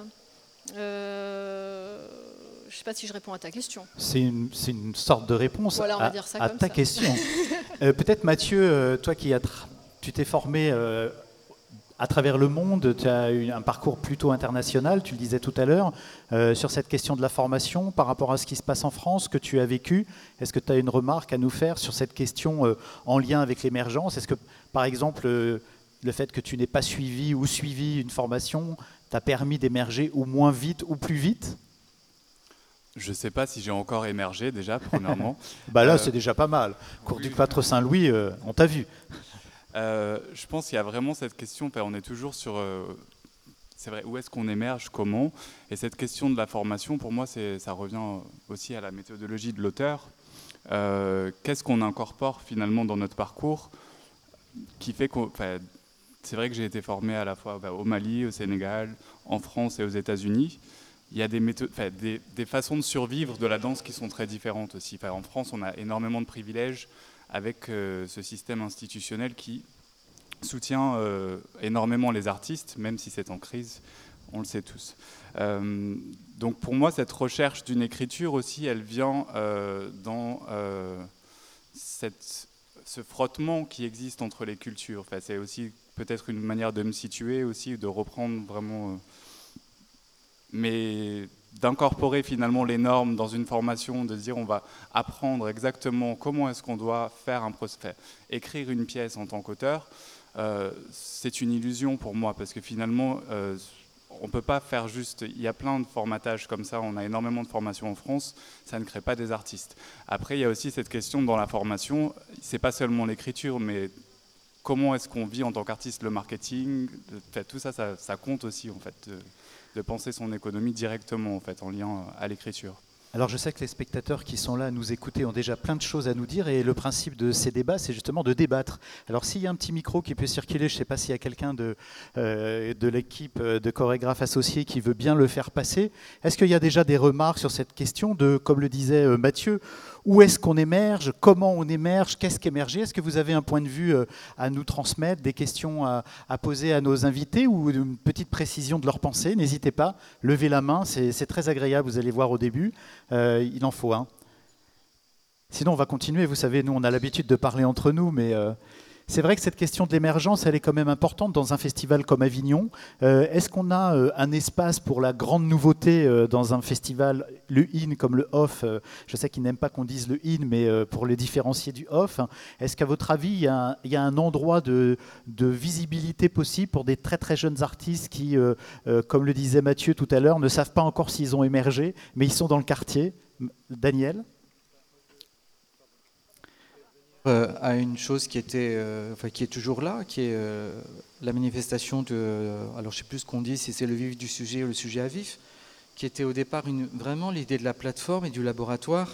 Euh, je ne sais pas si je réponds à ta question. C'est une, c'est une sorte de réponse voilà, on va à, dire ça à comme ta ça. question. euh, peut-être Mathieu, euh, toi qui as tra- tu t'es formé... Euh, à travers le monde, tu as eu un parcours plutôt international, tu le disais tout à l'heure, euh, sur cette question de la formation par rapport à ce qui se passe en France, que tu as vécu. Est-ce que tu as une remarque à nous faire sur cette question euh, en lien avec l'émergence? Est-ce que, par exemple, euh, le fait que tu n'aies pas suivi ou suivi une formation t'a permis d'émerger ou moins vite ou plus vite? Je ne sais pas si j'ai encore émergé déjà, premièrement. bah là, euh, c'est déjà pas mal. Cours oui. du Quatre Saint-Louis, euh, on t'a vu. Euh, je pense qu'il y a vraiment cette question, on est toujours sur, euh, c'est vrai, où est-ce qu'on émerge, comment, et cette question de la formation, pour moi, c'est, ça revient aussi à la méthodologie de l'auteur. Euh, qu'est-ce qu'on incorpore finalement dans notre parcours, qui fait qu'on, enfin, c'est vrai que j'ai été formé à la fois bah, au Mali, au Sénégal, en France et aux États-Unis. Il y a des, méthodes, enfin, des, des façons de survivre de la danse qui sont très différentes aussi. Enfin, en France, on a énormément de privilèges avec euh, ce système institutionnel qui soutient euh, énormément les artistes, même si c'est en crise, on le sait tous. Euh, donc pour moi, cette recherche d'une écriture aussi, elle vient euh, dans euh, cette, ce frottement qui existe entre les cultures. Enfin, c'est aussi peut-être une manière de me situer aussi, de reprendre vraiment... Euh, mais d'incorporer finalement les normes dans une formation, de se dire on va apprendre exactement comment est-ce qu'on doit faire un procès, écrire une pièce en tant qu'auteur, euh, c'est une illusion pour moi, parce que finalement, euh, on ne peut pas faire juste... Il y a plein de formatages comme ça, on a énormément de formations en France, ça ne crée pas des artistes. Après, il y a aussi cette question dans la formation, c'est pas seulement l'écriture, mais comment est-ce qu'on vit en tant qu'artiste, le marketing, tout ça, ça, ça compte aussi en fait. De, de penser son économie directement en fait, en lien à l'écriture. Alors je sais que les spectateurs qui sont là à nous écouter ont déjà plein de choses à nous dire et le principe de ces débats, c'est justement de débattre. Alors s'il y a un petit micro qui peut circuler, je ne sais pas s'il y a quelqu'un de, euh, de l'équipe de chorégraphes associés qui veut bien le faire passer. Est-ce qu'il y a déjà des remarques sur cette question de, comme le disait euh, Mathieu, où est-ce qu'on émerge, comment on émerge, qu'est-ce qu'émerger? Est-ce que vous avez un point de vue euh, à nous transmettre, des questions à, à poser à nos invités ou une petite précision de leur pensée? N'hésitez pas, levez la main, c'est, c'est très agréable, vous allez voir au début. Euh, il en faut un. Hein. Sinon, on va continuer. Vous savez, nous, on a l'habitude de parler entre nous, mais euh, c'est vrai que cette question de l'émergence, elle est quand même importante dans un festival comme Avignon. Euh, est-ce qu'on a euh, un espace pour la grande nouveauté euh, dans un festival, le in comme le off? euh, Je sais qu'ils n'aiment pas qu'on dise le in, mais euh, pour les différencier du off, hein, est-ce qu'à votre avis, il y a un, il y a un endroit de, de visibilité possible pour des très très jeunes artistes qui, euh, euh, comme le disait Mathieu tout à l'heure, ne savent pas encore s'ils ont émergé, mais ils sont dans le quartier? Daniel? Euh, à une chose qui était, euh, enfin, qui est toujours là, qui est euh, la manifestation de, euh, alors je sais plus ce qu'on dit, si c'est le vif du sujet ou le sujet à vif, qui était au départ une, vraiment l'idée de la plateforme et du laboratoire,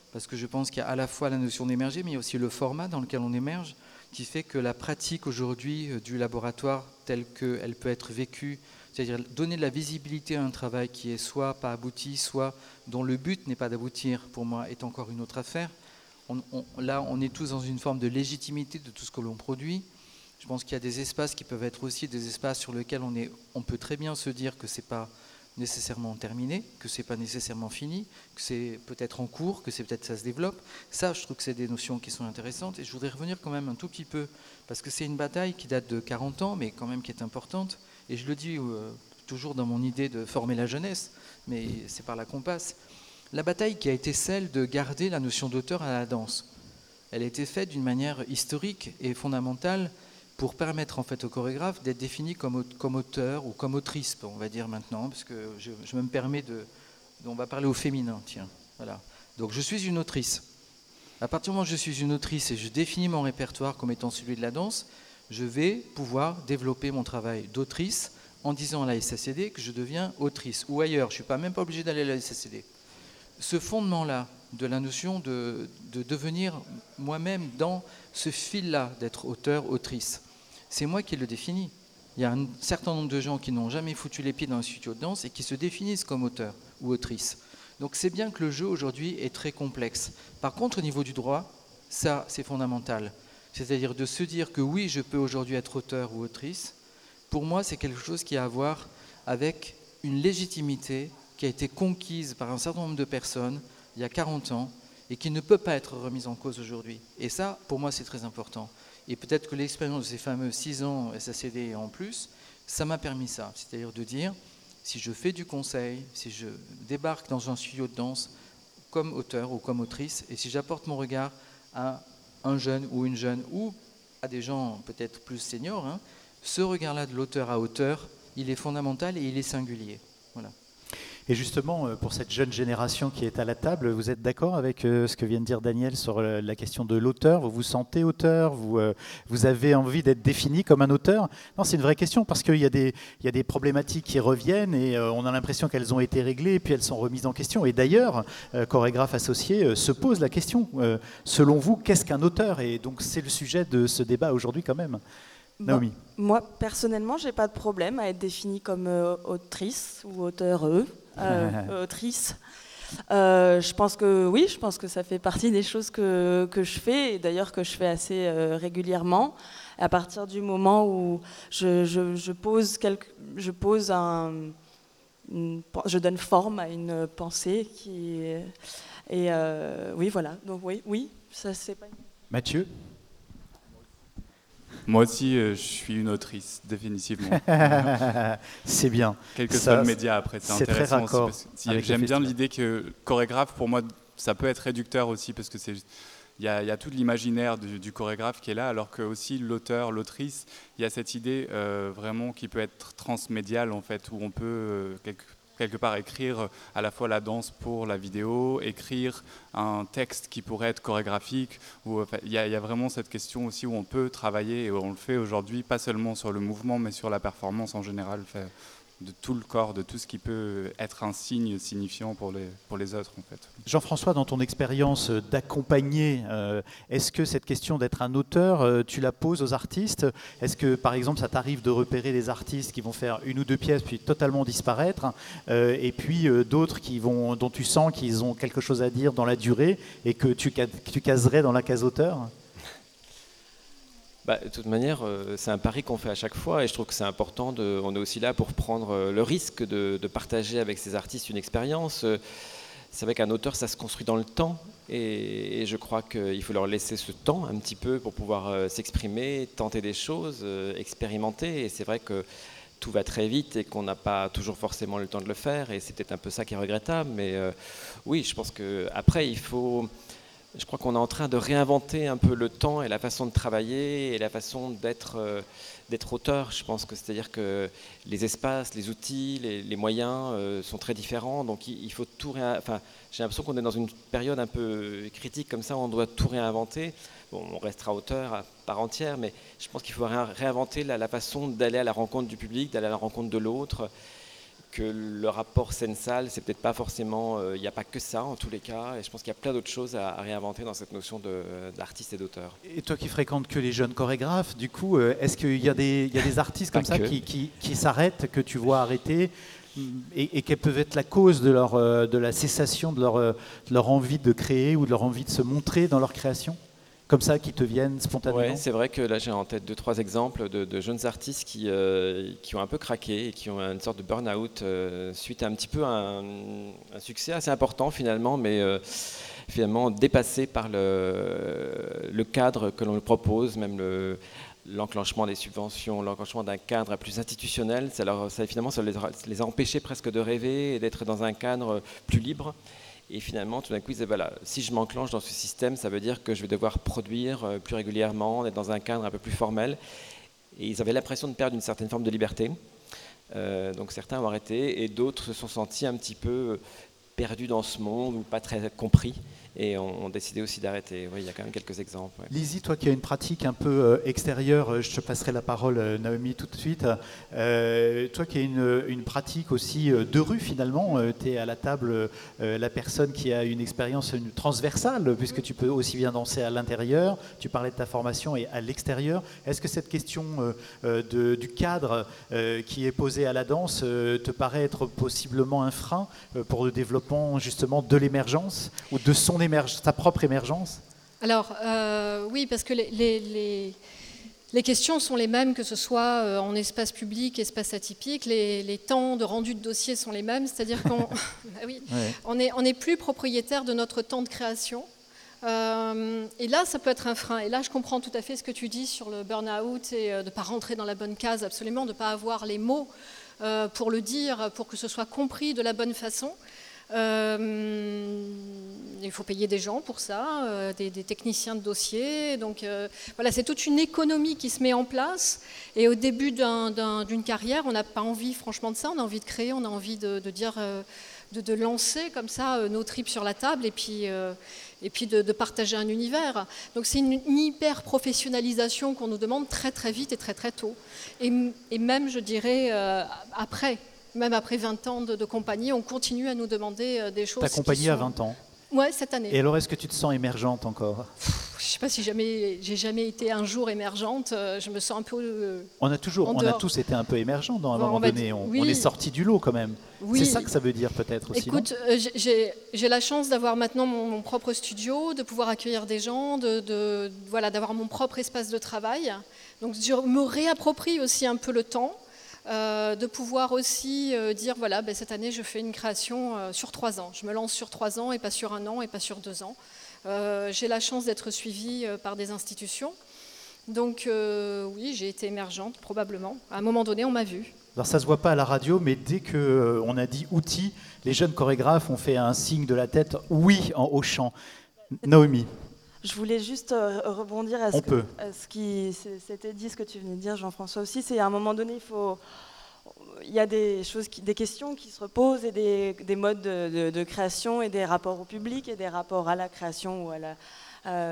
parce que je pense qu'il y a à la fois la notion d'émerger, mais il y a aussi le format dans lequel on émerge, qui fait que la pratique aujourd'hui du laboratoire telle qu'elle peut être vécue, c'est-à-dire donner de la visibilité à un travail qui est soit pas abouti, soit dont le but n'est pas d'aboutir, pour moi, est encore une autre affaire. On, on, là, on est tous dans une forme de légitimité de tout ce que l'on produit. Je pense qu'il y a des espaces qui peuvent être aussi des espaces sur lesquels on, est, on peut très bien se dire que ce n'est pas nécessairement terminé, que ce n'est pas nécessairement fini, que c'est peut-être en cours, que c'est peut-être ça se développe. Ça, je trouve que c'est des notions qui sont intéressantes. Et je voudrais revenir quand même un tout petit peu, parce que c'est une bataille qui date de quarante ans, mais quand même qui est importante. Et je le dis euh, toujours dans mon idée de former la jeunesse, mais c'est par là qu'on passe. La bataille qui a été celle de garder la notion d'auteur à la danse. Elle a été faite d'une manière historique et fondamentale pour permettre en fait au chorégraphe d'être défini comme, comme auteur ou comme autrice, on va dire maintenant, parce que je, je me permets de... On va parler au féminin, tiens. Voilà. Donc je suis une autrice. À partir du moment où je suis une autrice et je définis mon répertoire comme étant celui de la danse, je vais pouvoir développer mon travail d'autrice en disant à la S A C D que je deviens autrice, ou ailleurs, je ne suis pas, même pas obligé d'aller à la S A C D. Ce fondement-là, de la notion de, de devenir moi-même dans ce fil-là, d'être auteur, autrice, c'est moi qui le définis. Il y a un certain nombre de gens qui n'ont jamais foutu les pieds dans un studio de danse et qui se définissent comme auteur ou autrice. Donc c'est bien que le jeu aujourd'hui est très complexe. Par contre, au niveau du droit, ça c'est fondamental. C'est-à-dire de se dire que oui, je peux aujourd'hui être auteur ou autrice, pour moi c'est quelque chose qui a à voir avec une légitimité qui a été conquise par un certain nombre de personnes il y a quarante ans et qui ne peut pas être remise en cause aujourd'hui. Et ça, pour moi, c'est très important. Et peut-être que l'expérience de ces fameux six ans S A C D et en plus, ça m'a permis ça. C'est-à-dire de dire, si je fais du conseil, si je débarque dans un studio de danse comme auteur ou comme autrice, et si j'apporte mon regard à un jeune ou une jeune, ou à des gens peut-être plus seniors, hein, ce regard-là de l'auteur à auteur, il est fondamental et il est singulier. Voilà. Et justement, pour cette jeune génération qui est à la table, vous êtes d'accord avec ce que vient de dire Daniel sur la question de l'auteur? Vous vous sentez auteur? vous, vous avez envie d'être défini comme un auteur? Non, c'est une vraie question parce qu'il y a des, il y a des problématiques qui reviennent et on a l'impression qu'elles ont été réglées et puis elles sont remises en question. Et d'ailleurs, Chorégraphe Associé se pose la question, selon vous, qu'est-ce qu'un auteur? Et donc c'est le sujet de ce débat aujourd'hui quand même. Naomi. Bon, moi, personnellement, je n'ai pas de problème à être définie comme euh, autrice ou auteureux, euh, autrice. Euh, je pense que oui, je pense que ça fait partie des choses que, que je fais, et d'ailleurs que je fais assez euh, régulièrement. À partir du moment où je, je, je pose, quelque, je, pose un, une, je donne forme à une pensée qui... Et euh, oui, voilà. Donc oui, oui, ça c'est pas... Mathieu? Moi aussi, euh, je suis une autrice, définitivement. C'est bien. Quel que Ça, soit le média, après, c'est intéressant très raccord aussi. Parce que j'aime bien l'idée que chorégraphe, pour moi, ça peut être réducteur aussi, parce que c'est, il y a, y a tout l'imaginaire du, du chorégraphe qui est là, alors que aussi l'auteur, l'autrice, il y a cette idée euh, vraiment qui peut être transmédiale, en fait, où on peut euh, quelque, quelque part écrire à la fois la danse pour la vidéo, écrire un texte qui pourrait être chorégraphique. Où, enfin, il y a, il y a vraiment cette question aussi où on peut travailler, et on le fait aujourd'hui, pas seulement sur le mouvement, mais sur la performance en général, fait, de tout le corps, de tout ce qui peut être un signe signifiant pour les, pour les autres, en fait. Jean-François, dans ton expérience d'accompagner, euh, est-ce que cette question d'être un auteur, euh, tu la poses aux artistes? Est-ce que, par exemple, ça t'arrive de repérer des artistes qui vont faire une ou deux pièces puis totalement disparaître, euh, et puis euh, d'autres qui vont, dont tu sens qu'ils ont quelque chose à dire dans la durée et que tu, que tu caserais dans la case auteur? Bah, de toute manière, euh, c'est un pari qu'on fait à chaque fois et je trouve que c'est important. De, on est aussi là pour prendre euh, le risque de, de partager avec ces artistes une expérience. Euh, c'est vrai qu'un auteur, ça se construit dans le temps et, et je crois qu'il faut leur laisser ce temps un petit peu pour pouvoir euh, s'exprimer, tenter des choses, euh, expérimenter. Et c'est vrai que tout va très vite et qu'on n'a pas toujours forcément le temps de le faire et c'est peut-être un peu ça qui est regrettable. Mais euh, oui, je pense qu'après, il faut... Je crois qu'on est en train de réinventer un peu le temps et la façon de travailler et la façon d'être, euh, d'être auteur. Je pense que c'est-à-dire que les espaces, les outils, les, les moyens euh, sont très différents. Donc il, il faut tout réinventer. Enfin, j'ai l'impression qu'on est dans une période un peu critique comme ça, où on doit tout réinventer. Bon, on restera auteur à part entière, mais je pense qu'il faut ré- réinventer la, la façon d'aller à la rencontre du public, d'aller à la rencontre de l'autre. que le rapport scène-salle, c'est peut-être pas forcément, il n'y a pas que ça en tous les cas, et je pense qu'il y a plein d'autres choses à, à réinventer dans cette notion de, d'artiste et d'auteur. Et toi qui fréquentes que les jeunes chorégraphes, du coup, est-ce qu'il y a des, il y a des artistes comme ça qui, qui, qui s'arrêtent, que tu vois arrêter, et, et quelle peut être la cause de, leur, de la cessation de leur, de leur envie de créer ou de leur envie de se montrer dans leur création ? Comme ça, qui te viennent spontanément ? Oui, c'est vrai que là j'ai en tête deux, trois exemples de, de jeunes artistes qui, euh, qui ont un peu craqué et qui ont une sorte de burn-out euh, suite à un petit peu un, un succès assez important finalement, mais euh, finalement dépassé par le, le cadre que l'on leur propose, même le, l'enclenchement des subventions, l'enclenchement d'un cadre plus institutionnel. Ça, leur, ça finalement ça les, a, les a empêchés presque de rêver et d'être dans un cadre plus libre. Et finalement, tout d'un coup, ils disaient, voilà, si je m'enclenche dans ce système, ça veut dire que je vais devoir produire plus régulièrement, être dans un cadre un peu plus formel. Et ils avaient l'impression de perdre une certaine forme de liberté. Euh, donc certains ont arrêté et d'autres se sont sentis un petit peu perdus dans ce monde ou pas très compris et ont, ont décidé aussi d'arrêter. Oui, il y a quand même quelques exemples. Ouais. Lizzie, toi qui as une pratique un peu euh, extérieure, je te passerai la parole, euh, Naomi, tout de suite. Euh, toi qui as une, une pratique aussi euh, de rue, finalement, euh, tu es à la table euh, la personne qui a une expérience une transversale, puisque tu peux aussi bien danser à l'intérieur, tu parlais de ta formation, et à l'extérieur. Est-ce que cette question euh, de, du cadre euh, qui est posé à la danse euh, te paraît être possiblement un frein euh, pour le développement justement de l'émergence ou de son émergence, ta propre émergence ? Alors, euh, oui, parce que les, les, les, les questions sont les mêmes, que ce soit en espace public, espace atypique. Les, les temps de rendu de dossier sont les mêmes, c'est-à-dire qu'on bah oui, ouais. on est, on est plus propriétaire de notre temps de création. Euh, et là, ça peut être un frein. Et là, je comprends tout à fait ce que tu dis sur le burn-out et de ne pas rentrer dans la bonne case, absolument, de ne pas avoir les mots euh, pour le dire, pour que ce soit compris de la bonne façon. Euh, il faut payer des gens pour ça, euh, des, des techniciens de dossier. Donc euh, voilà, c'est toute une économie qui se met en place. Et au début d'un, d'un, d'une carrière, on n'a pas envie, franchement, de ça. On a envie de créer, on a envie de, de dire, euh, de, de lancer comme ça euh, nos tripes sur la table et puis, euh, et puis de, de partager un univers. Donc c'est une, une hyper professionnalisation qu'on nous demande très très vite et très très tôt. Et, et même, je dirais, euh, après. Même après vingt ans de, de compagnie, on continue à nous demander des choses. Ta compagnie sont... a vingt ans ? Ouais, cette année. Et alors, est-ce que tu te sens émergente encore ? Je ne sais pas si jamais, j'ai jamais été un jour émergente. Je me sens un peu. Euh, on a toujours, on a tous été un peu émergents dans un bon, moment on donné. Dire, on, oui. on est sorti du lot quand même. Oui. C'est ça que ça veut dire peut-être aussi. Écoute, euh, j'ai, j'ai la chance d'avoir maintenant mon, mon propre studio, de pouvoir accueillir des gens, de, de voilà, d'avoir mon propre espace de travail. Donc, je me réapproprie aussi un peu le temps. Euh, de pouvoir aussi euh, dire, voilà, ben, cette année, je fais une création euh, sur trois ans. Je me lance sur trois ans et pas sur un an et pas sur deux ans. Euh, j'ai la chance d'être suivie euh, par des institutions. Donc, euh, oui, j'ai été émergente, probablement. À un moment donné, on m'a vue. Alors, ça ne se voit pas à la radio, mais dès qu'on euh, a dit outils, les jeunes chorégraphes ont fait un signe de la tête, oui, en hochant. Naomi. Je voulais juste euh, rebondir à ce, On que, peut. à ce qui s'était dit, ce que tu venais de dire, Jean-François aussi. C'est à un moment donné, il faut, il y a des choses, qui, des questions qui se reposent et des, des modes de, de, de création et des rapports au public et des rapports à la création ou à la, euh,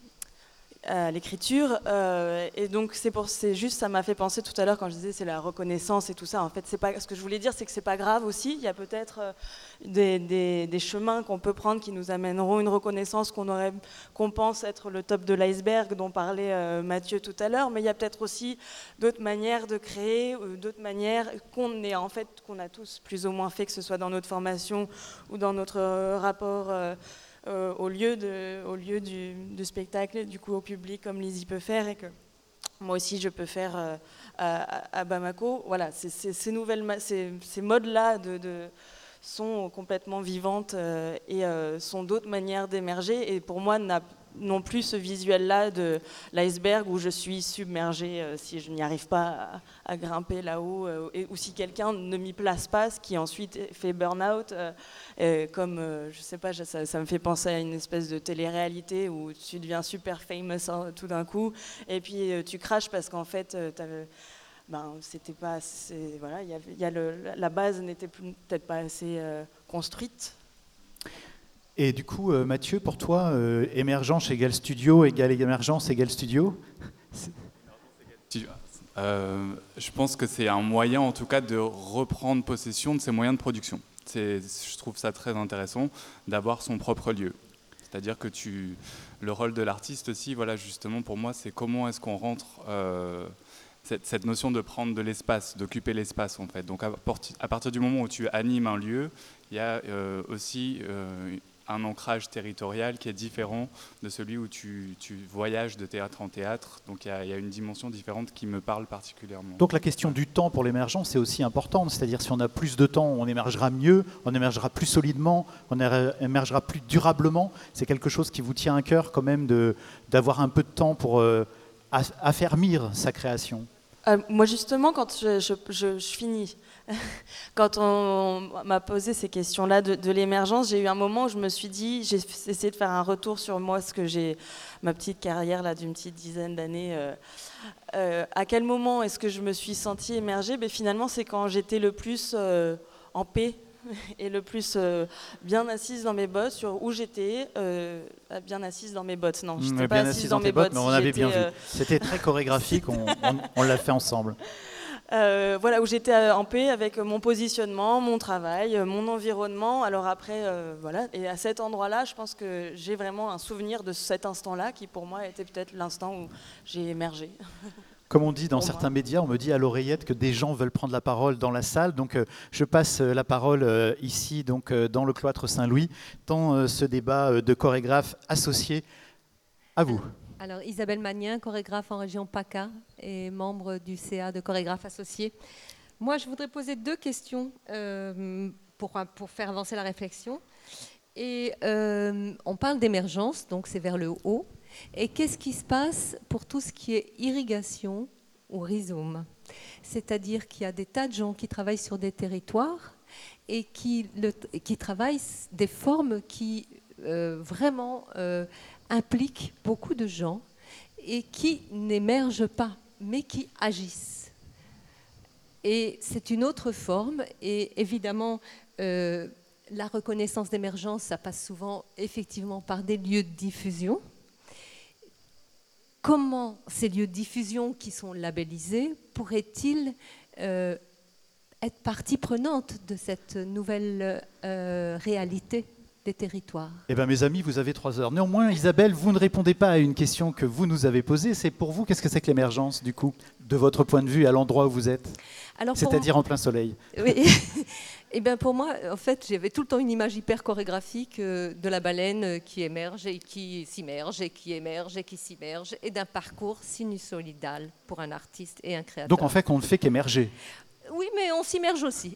à l'écriture. Euh, et donc c'est pour, c'est juste, ça m'a fait penser tout à l'heure quand je disais c'est la reconnaissance et tout ça. En fait, c'est pas ce que je voulais dire, c'est que c'est pas grave aussi. Il y a peut-être euh, Des, des, des chemins qu'on peut prendre qui nous amèneront une reconnaissance qu'on aurait, qu'on pense être le top de l'iceberg dont parlait euh, Mathieu tout à l'heure, mais il y a peut-être aussi d'autres manières de créer, euh, d'autres manières qu'on est en fait, qu'on a tous plus ou moins fait, que ce soit dans notre formation ou dans notre euh, rapport euh, euh, au lieu, de, au lieu du, du spectacle, du coup au public, comme Lizzie peut faire et que moi aussi je peux faire euh, à, à Bamako. Voilà, c'est, c'est, ces, nouvelles, ces, ces modes-là de, de sont complètement vivantes euh, et euh, sont d'autres manières d'émerger et pour moi n'a non plus ce visuel-là de l'iceberg où je suis submergée euh, si je n'y arrive pas à, à grimper là-haut euh, et, ou si quelqu'un ne m'y place pas, ce qui ensuite fait burn-out euh, et comme, euh, je sais pas, ça, ça me fait penser à une espèce de télé-réalité où tu deviens super famous hein, tout d'un coup et puis euh, tu craches parce qu'en fait euh, t'as Ben, c'était pas assez, voilà, y a, y a le, la base n'était peut-être pas assez euh, construite. Et du coup, euh, Mathieu, pour toi, euh, émergence égale studio égale émergence égale studio ? euh, Je pense que c'est un moyen, en tout cas, de reprendre possession de ses moyens de production. C'est, je trouve ça très intéressant d'avoir son propre lieu. C'est-à-dire que tu, le rôle de l'artiste aussi, voilà, justement, pour moi, c'est comment est-ce qu'on rentre euh, cette, cette notion de prendre de l'espace, d'occuper l'espace, en fait. Donc, à, à partir du moment où tu animes un lieu, il y a euh, aussi euh, un ancrage territorial qui est différent de celui où tu, tu voyages de théâtre en théâtre. Donc il y, y a une dimension différente qui me parle particulièrement. Donc la question du temps pour l'émergence c'est aussi importante, c'est-à-dire si on a plus de temps, on émergera mieux, on émergera plus solidement, on émergera plus durablement. C'est quelque chose qui vous tient à cœur quand même de, d'avoir un peu de temps pour euh, affermir sa création. Euh, moi justement, quand je, je, je, je finis, quand on, on m'a posé ces questions-là de, de l'émergence, j'ai eu un moment où je me suis dit, j'ai essayé de faire un retour sur moi, ce que j'ai, ma petite carrière là d'une petite dizaine d'années. Euh, euh, à quel moment est-ce que je me suis sentie émerger? Ben, finalement, c'est quand j'étais le plus euh, en paix et le plus euh, bien assise dans mes bottes, sur où j'étais, euh, bien assise dans mes bottes. Non, je n'étais pas assise dans, dans mes bottes, bottes mais on si avait bien euh... vu. C'était très chorégraphique, on, on, on l'a fait ensemble. Euh, voilà, où j'étais en paix avec mon positionnement, mon travail, mon environnement. Alors après, euh, voilà, et à cet endroit-là, je pense que j'ai vraiment un souvenir de cet instant-là, qui pour moi était peut-être l'instant où j'ai émergé. Comme on dit dans pour certains moi. médias, on me dit à l'oreillette que des gens veulent prendre la parole dans la salle. Donc euh, je passe la parole euh, ici, donc euh, dans le cloître Saint-Louis, dans euh, ce débat euh, de chorégraphes associés. À vous. Alors Isabelle Magnin, chorégraphe en région PACA et membre du C A de chorégraphes associés. Moi, je voudrais poser deux questions euh, pour, pour faire avancer la réflexion. Et euh, on parle d'émergence, donc c'est vers le haut. Et qu'est-ce qui se passe pour tout ce qui est irrigation ou rhizome? C'est-à-dire qu'il y a des tas de gens qui travaillent sur des territoires et qui, le, qui travaillent des formes qui euh, vraiment euh, impliquent beaucoup de gens et qui n'émergent pas, mais qui agissent. Et c'est une autre forme, et évidemment, euh, la reconnaissance d'émergence, ça passe souvent effectivement par des lieux de diffusion. Comment ces lieux de diffusion qui sont labellisés pourraient-ils euh, être partie prenante de cette nouvelle euh, réalité des territoires? Eh bien, mes amis, vous avez trois heures. Néanmoins, Isabelle, vous ne répondez pas à une question que vous nous avez posée. C'est pour vous, qu'est-ce que c'est que l'émergence, du coup, de votre point de vue, à l'endroit où vous êtes? C'est-à-dire en plein soleil. Oui. Eh bien, pour moi, en fait, j'avais tout le temps une image hyper chorégraphique euh, de la baleine qui émerge et qui s'immerge et qui émerge et qui s'immerge, et d'un parcours sinusoïdal pour un artiste et un créateur. Donc, en fait, on ne fait qu'émerger. Oui, mais on s'immerge aussi.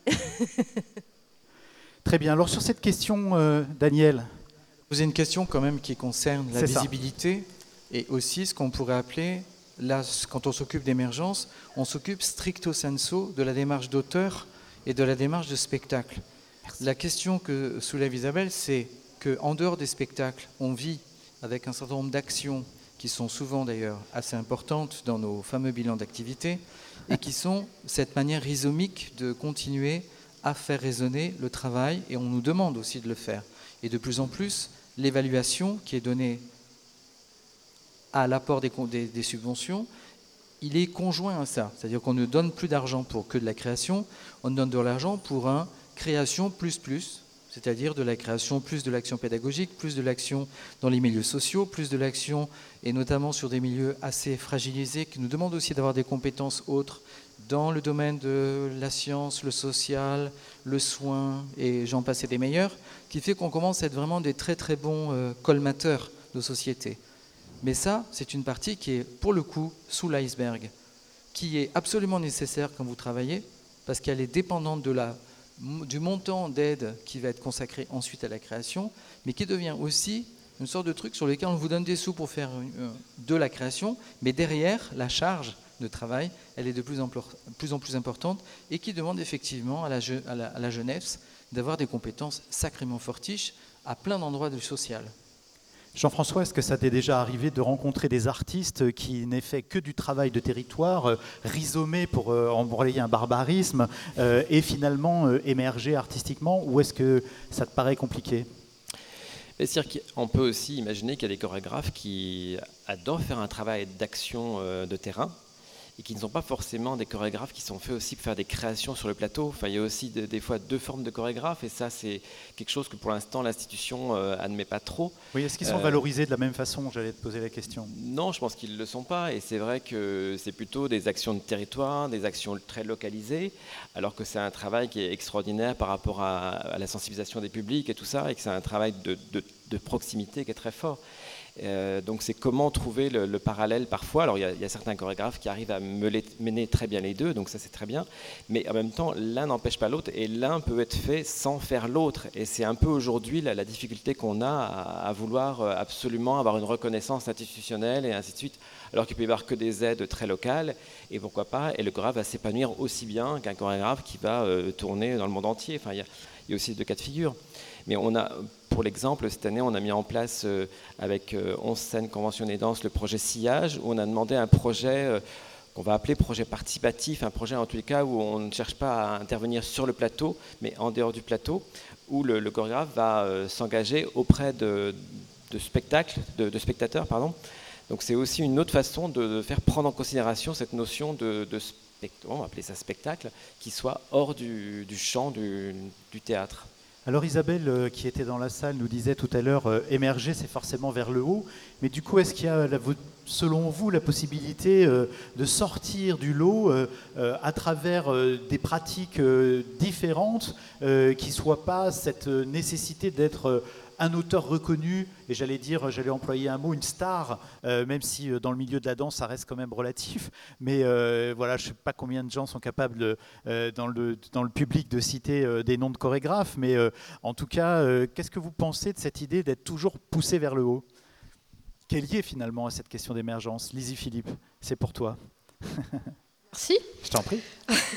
Très bien. Alors, sur cette question, euh, Daniel. Vous avez une question quand même qui concerne la C'est visibilité ça. Et aussi ce qu'on pourrait appeler, là, quand on s'occupe d'émergence, on s'occupe stricto sensu de la démarche d'auteur et de la démarche de spectacle. Merci. La question que soulève Isabelle, c'est qu'en dehors des spectacles, on vit avec un certain nombre d'actions qui sont souvent d'ailleurs assez importantes dans nos fameux bilans d'activité et qui sont cette manière rhizomique de continuer à faire résonner le travail, et on nous demande aussi de le faire. Et de plus en plus, l'évaluation qui est donnée à l'apport des, des, des subventions, il est conjoint à ça. C'est-à-dire qu'on ne donne plus d'argent pour que de la création, on donne de l'argent pour un création plus plus, c'est-à-dire de la création plus de l'action pédagogique, plus de l'action dans les milieux sociaux, plus de l'action, et notamment sur des milieux assez fragilisés, qui nous demandent aussi d'avoir des compétences autres dans le domaine de la science, le social, le soin, et j'en passe et des meilleurs, qui fait qu'on commence à être vraiment des très très bons euh, colmateurs de société. Mais ça, c'est une partie qui est, pour le coup, sous l'iceberg, qui est absolument nécessaire quand vous travaillez, parce qu'elle est dépendante de la, du montant d'aide qui va être consacré ensuite à la création, mais qui devient aussi une sorte de truc sur lequel on vous donne des sous pour faire euh, de la création, mais derrière, la charge de travail, elle est de plus en plus, plus, en plus importante, et qui demande effectivement à la, à la, à la jeunesse d'avoir des compétences sacrément fortiches à plein d'endroits du social. Jean-François, est-ce que ça t'est déjà arrivé de rencontrer des artistes qui n'aient fait que du travail de territoire, euh, rhizomé pour euh, embrayer un barbarisme, euh, et finalement euh, émerger artistiquement, ou est-ce que ça te paraît compliqué ? C'est-à-dire qu'on peut aussi imaginer qu'il y a des chorégraphes qui adorent faire un travail d'action euh, de terrain, et qui ne sont pas forcément des chorégraphes qui sont faits aussi pour faire des créations sur le plateau. Enfin, il y a aussi de, des fois deux formes de chorégraphes, et ça, c'est quelque chose que pour l'instant, l'institution euh, admet pas trop. Oui, est-ce qu'ils sont euh, valorisés de la même façon? J'allais te poser la question. Non, je pense qu'ils ne le sont pas, et c'est vrai que c'est plutôt des actions de territoire, des actions très localisées, alors que c'est un travail qui est extraordinaire par rapport à, à la sensibilisation des publics et tout ça, et que c'est un travail de, de, de proximité qui est très fort. Euh, donc c'est comment trouver le, le parallèle parfois. Alors il y, y a certains chorégraphes qui arrivent à mener, mener très bien les deux, donc ça c'est très bien, mais en même temps l'un n'empêche pas l'autre, et l'un peut être fait sans faire l'autre, et c'est un peu aujourd'hui la, la difficulté qu'on a à, à vouloir absolument avoir une reconnaissance institutionnelle et ainsi de suite, alors qu'il peut y avoir que des aides très locales, et pourquoi pas, et le chorégraphe va s'épanouir aussi bien qu'un chorégraphe qui va euh, tourner dans le monde entier. Enfin il y a, y a aussi deux cas de figure. Mais on a, pour l'exemple, cette année, on a mis en place, euh, avec euh, onze scènes conventionnées danse, le projet Sillage, où on a demandé un projet euh, qu'on va appeler projet participatif, un projet en tous les cas où on ne cherche pas à intervenir sur le plateau, mais en dehors du plateau, où le, le chorégraphe va euh, s'engager auprès de, de spectacles, de, de spectateurs, pardon. Donc c'est aussi une autre façon de, de faire prendre en considération cette notion de, de spectacle, on va appeler ça spectacle, qui soit hors du, du champ du, du théâtre. Alors Isabelle, euh, qui était dans la salle, nous disait tout à l'heure, euh, émerger, c'est forcément vers le haut. Mais du coup, est-ce qu'il y a, la, selon vous, la possibilité euh, de sortir du lot euh, euh, à travers euh, des pratiques euh, différentes, euh, qui ne soient pas cette nécessité d'être euh, un auteur reconnu, et j'allais dire, j'allais employer un mot, une star, euh, même si euh, dans le milieu de la danse, ça reste quand même relatif. Mais euh, voilà, je ne sais pas combien de gens sont capables, de, euh, dans, le, dans le public, de citer euh, des noms de chorégraphes. Mais euh, en tout cas, euh, qu'est-ce que vous pensez de cette idée d'être toujours poussé vers le haut, qui est liée finalement à cette question d'émergence? Lizzie Philippe, c'est pour toi. Merci. Je t'en prie.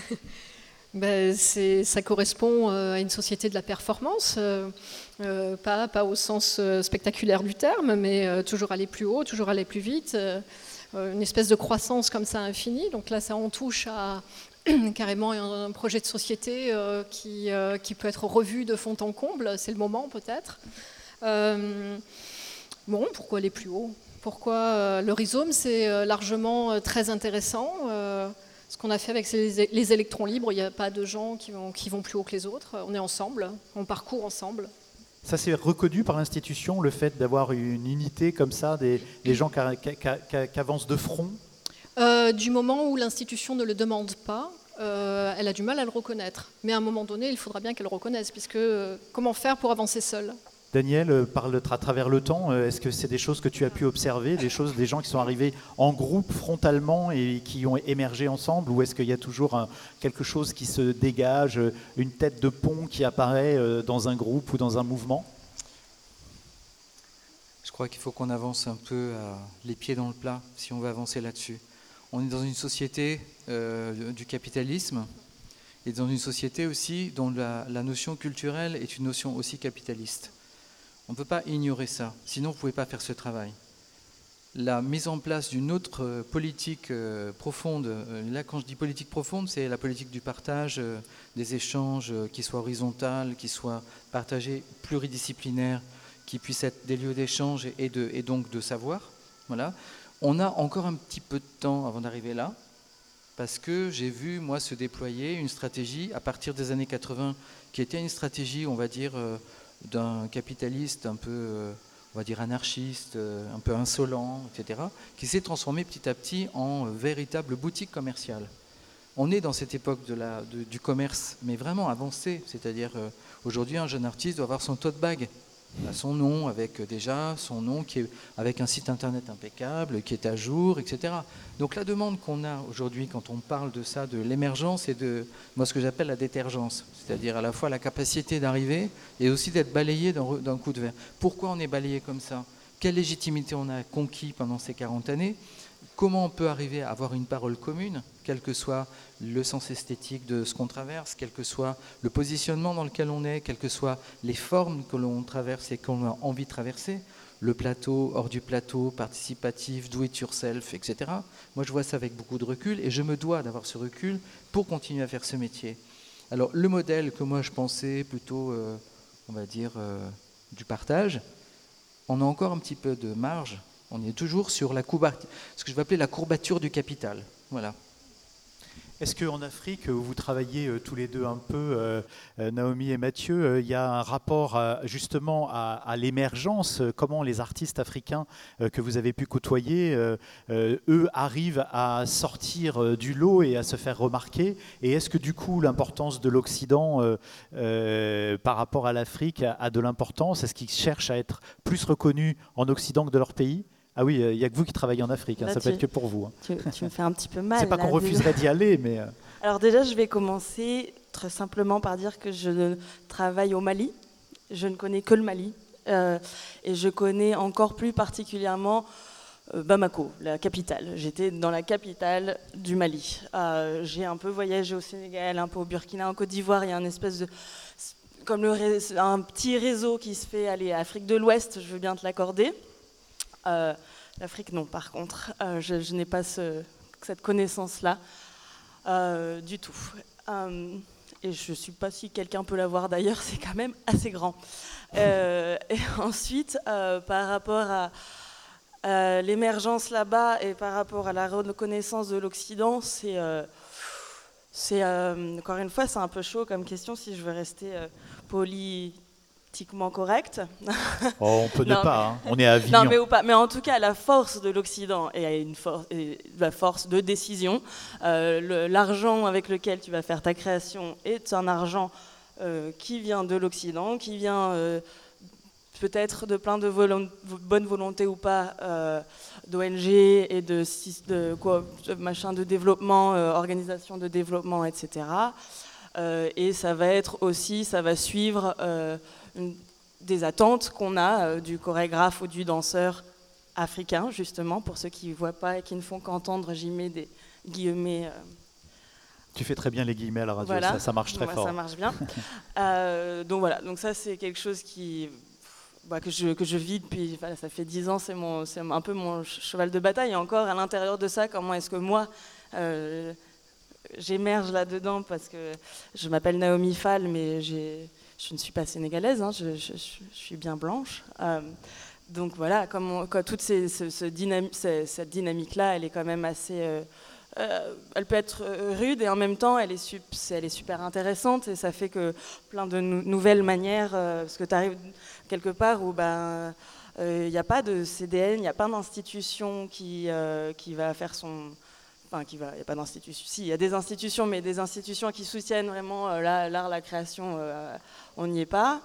Ben, c'est, ça correspond euh, à une société de la performance, euh, euh, pas, pas au sens euh, spectaculaire du terme, mais euh, toujours aller plus haut, toujours aller plus vite, euh, une espèce de croissance comme ça infinie. Donc là, ça on touche à carrément un, un projet de société euh, qui, euh, qui peut être revu de fond en comble, c'est le moment peut-être. Euh, bon, pourquoi aller plus haut? Pourquoi euh, le rhizome, c'est euh, largement euh, très intéressant. Euh, Ce qu'on a fait avec les électrons libres, il n'y a pas de gens qui vont, qui vont plus haut que les autres. On est ensemble, on parcourt ensemble. Ça, c'est reconnu par l'institution, le fait d'avoir une unité comme ça, des, des gens qui, qui, qui, qui avancent de front? euh, Du moment où l'institution ne le demande pas, euh, elle a du mal à le reconnaître. Mais à un moment donné, il faudra bien qu'elle le reconnaisse, puisque euh, comment faire pour avancer seul? Daniel, parle à travers le temps, est-ce que c'est des choses que tu as pu observer, des choses, des gens qui sont arrivés en groupe frontalement et qui ont émergé ensemble, ou est-ce qu'il y a toujours un, quelque chose qui se dégage, une tête de pont qui apparaît dans un groupe ou dans un mouvement? Je crois qu'il faut qu'on avance un peu à les pieds dans le plat si on veut avancer là-dessus. On est dans une société euh, du capitalisme et dans une société aussi dont la, la notion culturelle est une notion aussi capitaliste. On ne peut pas ignorer ça, sinon vous ne pouvez pas faire ce travail. La mise en place d'une autre politique profonde, là quand je dis politique profonde, c'est la politique du partage, des échanges qui soient horizontales, qui soient partagés, pluridisciplinaires, qui puissent être des lieux d'échange et, de, et donc de savoir. Voilà. On a encore un petit peu de temps avant d'arriver là, parce que j'ai vu, moi, se déployer une stratégie à partir des années quatre-vingts, qui était une stratégie, on va dire, d'un capitaliste un peu, on va dire, anarchiste, un peu insolent, et cetera, qui s'est transformé petit à petit en véritable boutique commerciale. On est dans cette époque de la, de, du commerce, mais vraiment avancé, c'est-à-dire euh, aujourd'hui, un jeune artiste doit avoir son tote bag, son nom, avec déjà son nom, qui est, avec un site internet impeccable, qui est à jour, et cetera. Donc la demande qu'on a aujourd'hui, quand on parle de ça, de l'émergence et de moi ce que j'appelle la détergence, c'est-à-dire à la fois la capacité d'arriver et aussi d'être balayé d'un, d'un coup de verre. Pourquoi on est balayé comme ça? Quelle légitimité on a conquis pendant ces quarante années? Comment on peut arriver à avoir une parole commune, quel que soit le sens esthétique de ce qu'on traverse, quel que soit le positionnement dans lequel on est, quelles que soient les formes que l'on traverse et qu'on a envie de traverser, le plateau, hors du plateau, participatif, do it yourself, et cetera. Moi, je vois ça avec beaucoup de recul et je me dois d'avoir ce recul pour continuer à faire ce métier. Alors, le modèle que moi je pensais plutôt, euh, on va dire, euh, du partage, on a encore un petit peu de marge. On est toujours sur la courbature, ce que je vais appeler la courbature du capital. Voilà. Est-ce qu'en Afrique, où vous travaillez euh, tous les deux un peu, euh, euh, Naomi et Mathieu, euh, il y a un rapport à, justement à, à l'émergence, euh, comment les artistes africains euh, que vous avez pu côtoyer, euh, euh, eux, arrivent à sortir euh, du lot et à se faire remarquer? Et est-ce que du coup, l'importance de l'Occident euh, euh, par rapport à l'Afrique a, a de l'importance? Est-ce qu'ils cherchent à être plus reconnus en Occident que de leur pays? Ah oui, il n'y a que vous qui travaillez en Afrique, hein, Là, ça tu, peut être que pour vous. Hein. Tu, tu me fais un petit peu mal. C'est pas là, qu'on refuserait d'y aller, mais... Euh... Alors déjà, je vais commencer très simplement par dire que je travaille au Mali. Je ne connais que le Mali. Euh, et je connais encore plus particulièrement euh, Bamako, la capitale. J'étais dans la capitale du Mali. Euh, j'ai un peu voyagé au Sénégal, un peu au Burkina, en Côte d'Ivoire. Il y a une espèce de... comme le, un petit réseau qui se fait aller à Afrique de l'Ouest, je veux bien te l'accorder. Euh, L'Afrique, non, par contre, euh, je, je n'ai pas ce, cette connaissance-là euh, du tout. Euh, et je ne sais pas si quelqu'un peut l'avoir d'ailleurs, c'est quand même assez grand. Euh, et ensuite, euh, par rapport à, à l'émergence là-bas et par rapport à la reconnaissance de l'Occident, c'est, euh, c'est euh, encore une fois, c'est un peu chaud comme question si je veux rester euh, poli. Correct. Oh, on peut ne non, pas, mais... hein. On est à Avignon. Non, mais, ou pas. Mais en tout cas, la force de l'Occident et une for... et la force de décision, euh, le, l'argent avec lequel tu vas faire ta création est un argent euh, qui vient de l'Occident, qui vient euh, peut-être de plein de volont... bonne volonté ou pas euh, d'O N G et de, de, quoi, de machin de développement, euh, organisation de développement, et cetera. Euh, et ça va être aussi, ça va suivre euh, une, des attentes qu'on a euh, du chorégraphe ou du danseur africain, justement, pour ceux qui ne voient pas et qui ne font qu'entendre, j'y mets des guillemets. Euh... Tu fais très bien les guillemets à la radio, voilà. ça, ça marche très ouais, fort. Ça marche bien. euh, donc voilà, donc ça c'est quelque chose qui, bah, que, je, que je vis depuis, voilà, ça fait dix ans, c'est, mon, c'est un peu mon cheval de bataille. Et encore, à l'intérieur de ça, comment est-ce que moi... Euh, j'émerge là-dedans parce que je m'appelle Naomi Fall, mais j'ai, je ne suis pas sénégalaise, hein, je, je, je suis bien blanche. Euh, donc voilà, comme on, quand toute ces, ce, ce dynami- ce, cette dynamique-là, elle est quand même assez... Euh, euh, elle peut être rude et en même temps, elle est, sup, elle est super intéressante et ça fait que plein de nou- nouvelles manières, euh, parce que tu arrives quelque part où... Ben, il euh, n'y a pas de C D N, il n'y a pas d'institution qui, euh, qui va faire son... Enfin, il n'y a pas d'institution. Si, il y a des institutions, mais des institutions qui soutiennent vraiment euh, l'art, la création, euh, on n'y est pas.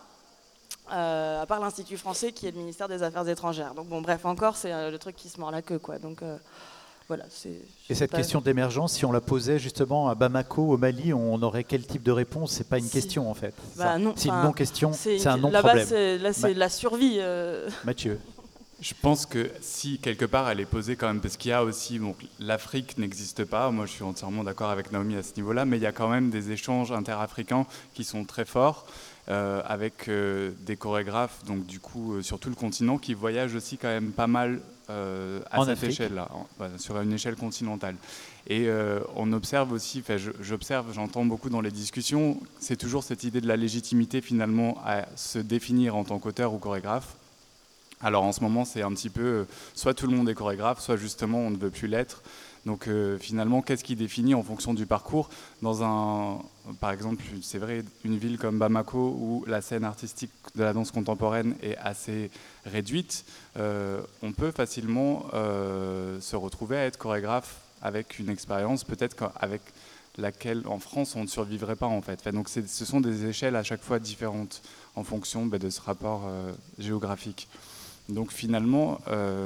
Euh, à part l'Institut français, qui est le ministère des Affaires étrangères. Donc bon, bref, encore, c'est euh, le truc qui se mord la queue, quoi. Donc euh, voilà. C'est, Et cette pas... question d'émergence, si on la posait justement à Bamako, au Mali, on aurait quel type de réponse? C'est pas une si. question en fait. Bah, non, c'est une non-question, c'est, c'est un non-problème. Là-bas, c'est, là, c'est Ma... la survie. Euh... Mathieu. Je pense que si quelque part elle est posée quand même, parce qu'il y a aussi, donc l'Afrique n'existe pas, moi je suis entièrement d'accord avec Naomi à ce niveau-là, mais il y a quand même des échanges interafricains qui sont très forts, euh, avec euh, des chorégraphes, donc du coup euh, sur tout le continent, qui voyagent aussi quand même pas mal euh, à en cette Afrique. échelle-là, en, bah, sur une échelle continentale. Et euh, on observe aussi, enfin je, j'observe, j'entends beaucoup dans les discussions, c'est toujours cette idée de la légitimité finalement à se définir en tant qu'auteur ou chorégraphe. Alors en ce moment, c'est un petit peu, euh, soit tout le monde est chorégraphe, soit justement on ne veut plus l'être. Donc euh, finalement, qu'est-ce qui définit en fonction du parcours? Dans un, par exemple, c'est vrai, une ville comme Bamako, où la scène artistique de la danse contemporaine est assez réduite, euh, on peut facilement euh, se retrouver à être chorégraphe avec une expérience peut-être avec laquelle en France on ne survivrait pas en fait. Enfin, donc c'est, ce sont des échelles à chaque fois différentes en fonction bah, de ce rapport euh, géographique. Donc finalement, euh,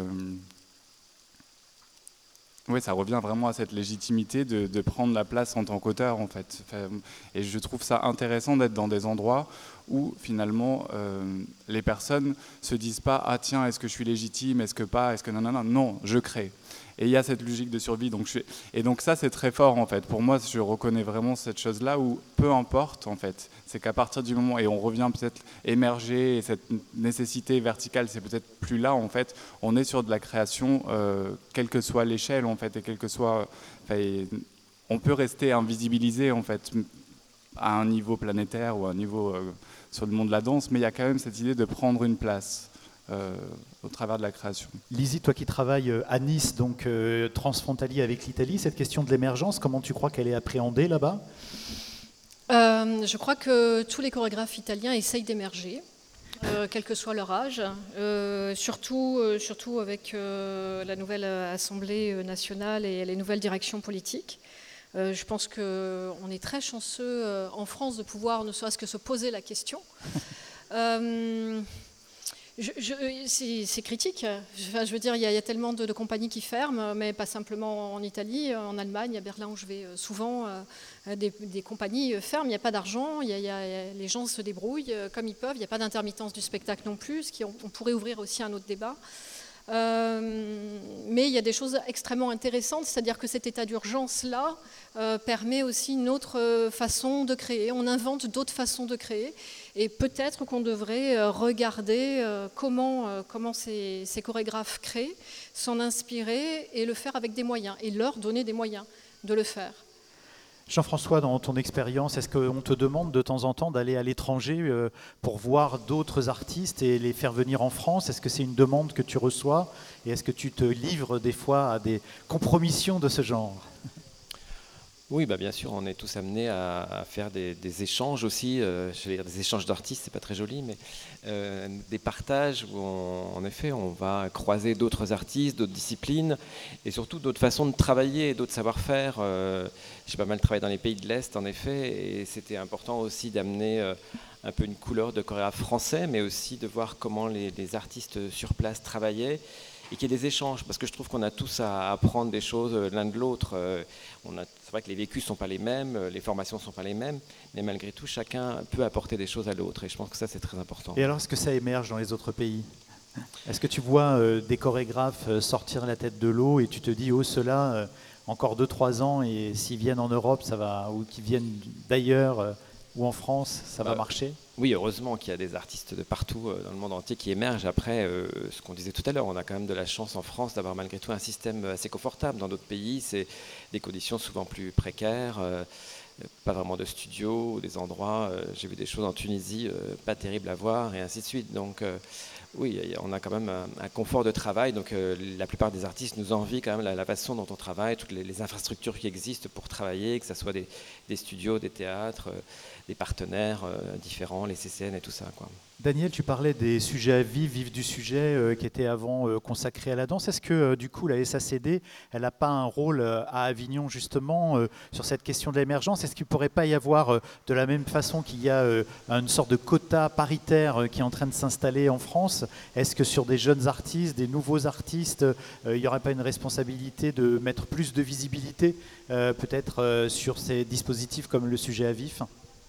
ouais, ça revient vraiment à cette légitimité de, de prendre la place en tant qu'auteur en fait. Enfin, et je trouve ça intéressant d'être dans des endroits où finalement euh, les personnes se disent pas ah tiens est-ce que je suis légitime, est-ce que pas, est-ce que non non non non je crée. Et il y a cette logique de survie. Donc je... Et donc ça, c'est très fort, en fait. Pour moi, je reconnais vraiment cette chose-là où, peu importe, en fait, c'est qu'à partir du moment, et on revient peut-être émerger, et cette nécessité verticale, c'est peut-être plus là, en fait, on est sur de la création, euh, quelle que soit l'échelle, en fait, et quel que soit... Enfin, on peut rester invisibilisé, en fait, à un niveau planétaire ou à un niveau euh, sur le monde de la danse, mais il y a quand même cette idée de prendre une place. euh, au travers de la création. Lizzie, toi qui travailles à Nice, donc euh, transfrontalier avec l'Italie, cette question de l'émergence, comment tu crois qu'elle est appréhendée là-bas ? euh, Je crois que tous les chorégraphes italiens essayent d'émerger. Euh, quel que soit leur âge, euh, surtout, euh, surtout avec euh, la nouvelle Assemblée nationale et les nouvelles directions politiques. Euh, je pense qu'on est très chanceux euh, en France de pouvoir ne serait-ce que se poser la question. Euh, je, je, c'est, c'est critique. Enfin, je veux dire, il y a, il y a tellement de, de compagnies qui ferment, mais pas simplement en Italie, en Allemagne, à Berlin où je vais souvent, euh, des, des compagnies ferment. Il n'y a pas d'argent, il y a, il y a, les gens se débrouillent comme ils peuvent. Il n'y a pas d'intermittence du spectacle non plus, ce qui on, on pourrait ouvrir aussi un autre débat. Euh, mais il y a des choses extrêmement intéressantes, c'est-à-dire que cet état d'urgence-là euh, permet aussi une autre façon de créer. On invente d'autres façons de créer. Et peut-être qu'on devrait regarder comment, comment ces, ces chorégraphes créent, s'en inspirer et le faire avec des moyens, et leur donner des moyens de le faire. Jean-François, dans ton expérience, est-ce qu'on te demande de temps en temps d'aller à l'étranger pour voir d'autres artistes et les faire venir en France ? Est-ce que c'est une demande que tu reçois ? Et est-ce que tu te livres des fois à des compromissions de ce genre ? Oui, bah bien sûr, on est tous amenés à, à faire des, des échanges aussi, euh, je vais dire des échanges d'artistes, c'est pas très joli, mais euh, des partages où on, en effet on va croiser d'autres artistes, d'autres disciplines et surtout d'autres façons de travailler, d'autres savoir-faire. Euh, j'ai pas mal travaillé dans les pays de l'Est en effet et c'était important aussi d'amener euh, un peu une couleur de chorégraphe français, mais aussi de voir comment les, les artistes sur place travaillaient. Et qu'il y ait des échanges, parce que je trouve qu'on a tous à apprendre des choses l'un de l'autre. On a, c'est vrai que les vécus ne sont pas les mêmes, les formations ne sont pas les mêmes, mais malgré tout, chacun peut apporter des choses à l'autre, et je pense que ça, c'est très important. Et alors, est-ce que ça émerge dans les autres pays ? Est-ce que tu vois euh, des chorégraphes euh, sortir la tête de l'eau et tu te dis, oh, ceux-là, euh, encore deux trois ans, et s'ils viennent en Europe, ça va, ou qu'ils viennent d'ailleurs, euh, ou en France, ça bah, va marcher ? Oui, heureusement qu'il y a des artistes de partout dans le monde entier qui émergent. Après, euh, ce qu'on disait tout à l'heure, on a quand même de la chance en France d'avoir malgré tout un système assez confortable. Dans d'autres pays, c'est des conditions souvent plus précaires, euh, pas vraiment de studios, des endroits. Euh, j'ai vu des choses en Tunisie, euh, pas terribles à voir, et ainsi de suite. Donc, euh, oui, on a quand même un, un confort de travail. Donc, euh, la plupart des artistes nous envient quand même la, la façon dont on travaille, toutes les, les infrastructures qui existent pour travailler, que ce soit des, des studios, des théâtres, euh, des partenaires euh, différents, les C C N et tout ça, quoi. Daniel, tu parlais des sujets à vif, vif du sujet, euh, qui étaient avant euh, consacrés à la danse. Est-ce que euh, du coup la S A C D, elle n'a pas un rôle euh, à Avignon justement euh, sur cette question de l'émergence ? Est-ce qu'il ne pourrait pas y avoir, euh, de la même façon qu'il y a euh, une sorte de quota paritaire euh, qui est en train de s'installer en France, est-ce que sur des jeunes artistes, des nouveaux artistes, euh, il n'y aurait pas une responsabilité de mettre plus de visibilité euh, peut-être euh, sur ces dispositifs comme le sujet à vif ?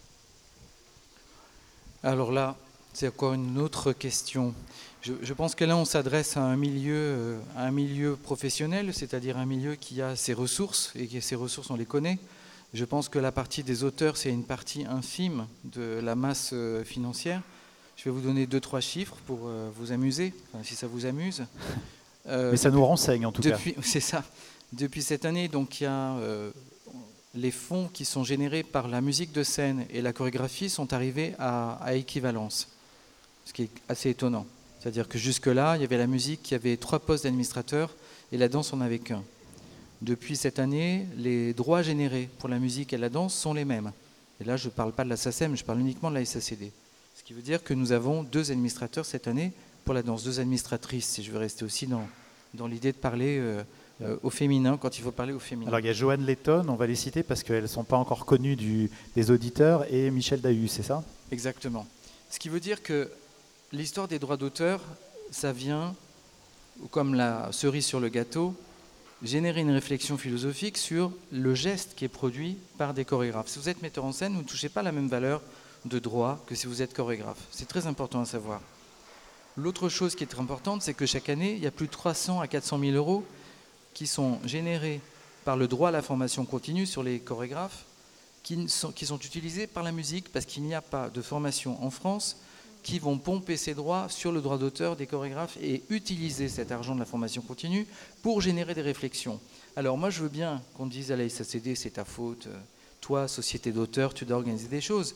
Alors là, c'est encore une autre question. Je, je pense que là, on s'adresse à un milieu, à un milieu professionnel, c'est-à-dire un milieu qui a ses ressources, et que ces ressources, on les connaît. Je pense que la partie des auteurs, c'est une partie infime de la masse financière. Je vais vous donner deux, trois chiffres pour vous amuser, enfin, si ça vous amuse. Euh, Mais ça nous renseigne, en tout depuis, cas. C'est ça. Depuis cette année, donc, il y a... Euh, les fonds qui sont générés par la musique de scène et la chorégraphie sont arrivés à, à équivalence, ce qui est assez étonnant. C'est-à-dire que jusque-là, il y avait la musique qui avait trois postes d'administrateur et la danse en avait qu'un. Depuis cette année, les droits générés pour la musique et la danse sont les mêmes. Et là, je ne parle pas de la SACEM, je parle uniquement de la S A C D. Ce qui veut dire que nous avons deux administrateurs cette année pour la danse, deux administratrices, si je veux rester aussi dans, dans l'idée de parler... Euh, Euh, au féminin, quand il faut parler au féminin. Alors il y a Joanne Letton, on va les citer parce qu'elles ne sont pas encore connues du, des auditeurs, et Michel Dahu, c'est ça ? Exactement. Ce qui veut dire que l'histoire des droits d'auteur, ça vient, comme la cerise sur le gâteau, générer une réflexion philosophique sur le geste qui est produit par des chorégraphes. Si vous êtes metteur en scène, vous ne touchez pas la même valeur de droit que si vous êtes chorégraphe. C'est très important à savoir. L'autre chose qui est très importante, c'est que chaque année, il y a plus de trois cents à quatre cent mille euros qui sont générés par le droit à la formation continue sur les chorégraphes, qui sont, qui sont utilisés par la musique, parce qu'il n'y a pas de formation en France qui vont pomper ces droits sur le droit d'auteur des chorégraphes et utiliser cet argent de la formation continue pour générer des réflexions. Alors moi, je veux bien qu'on dise à la S A C D, c'est ta faute, toi, société d'auteurs, tu dois organiser des choses.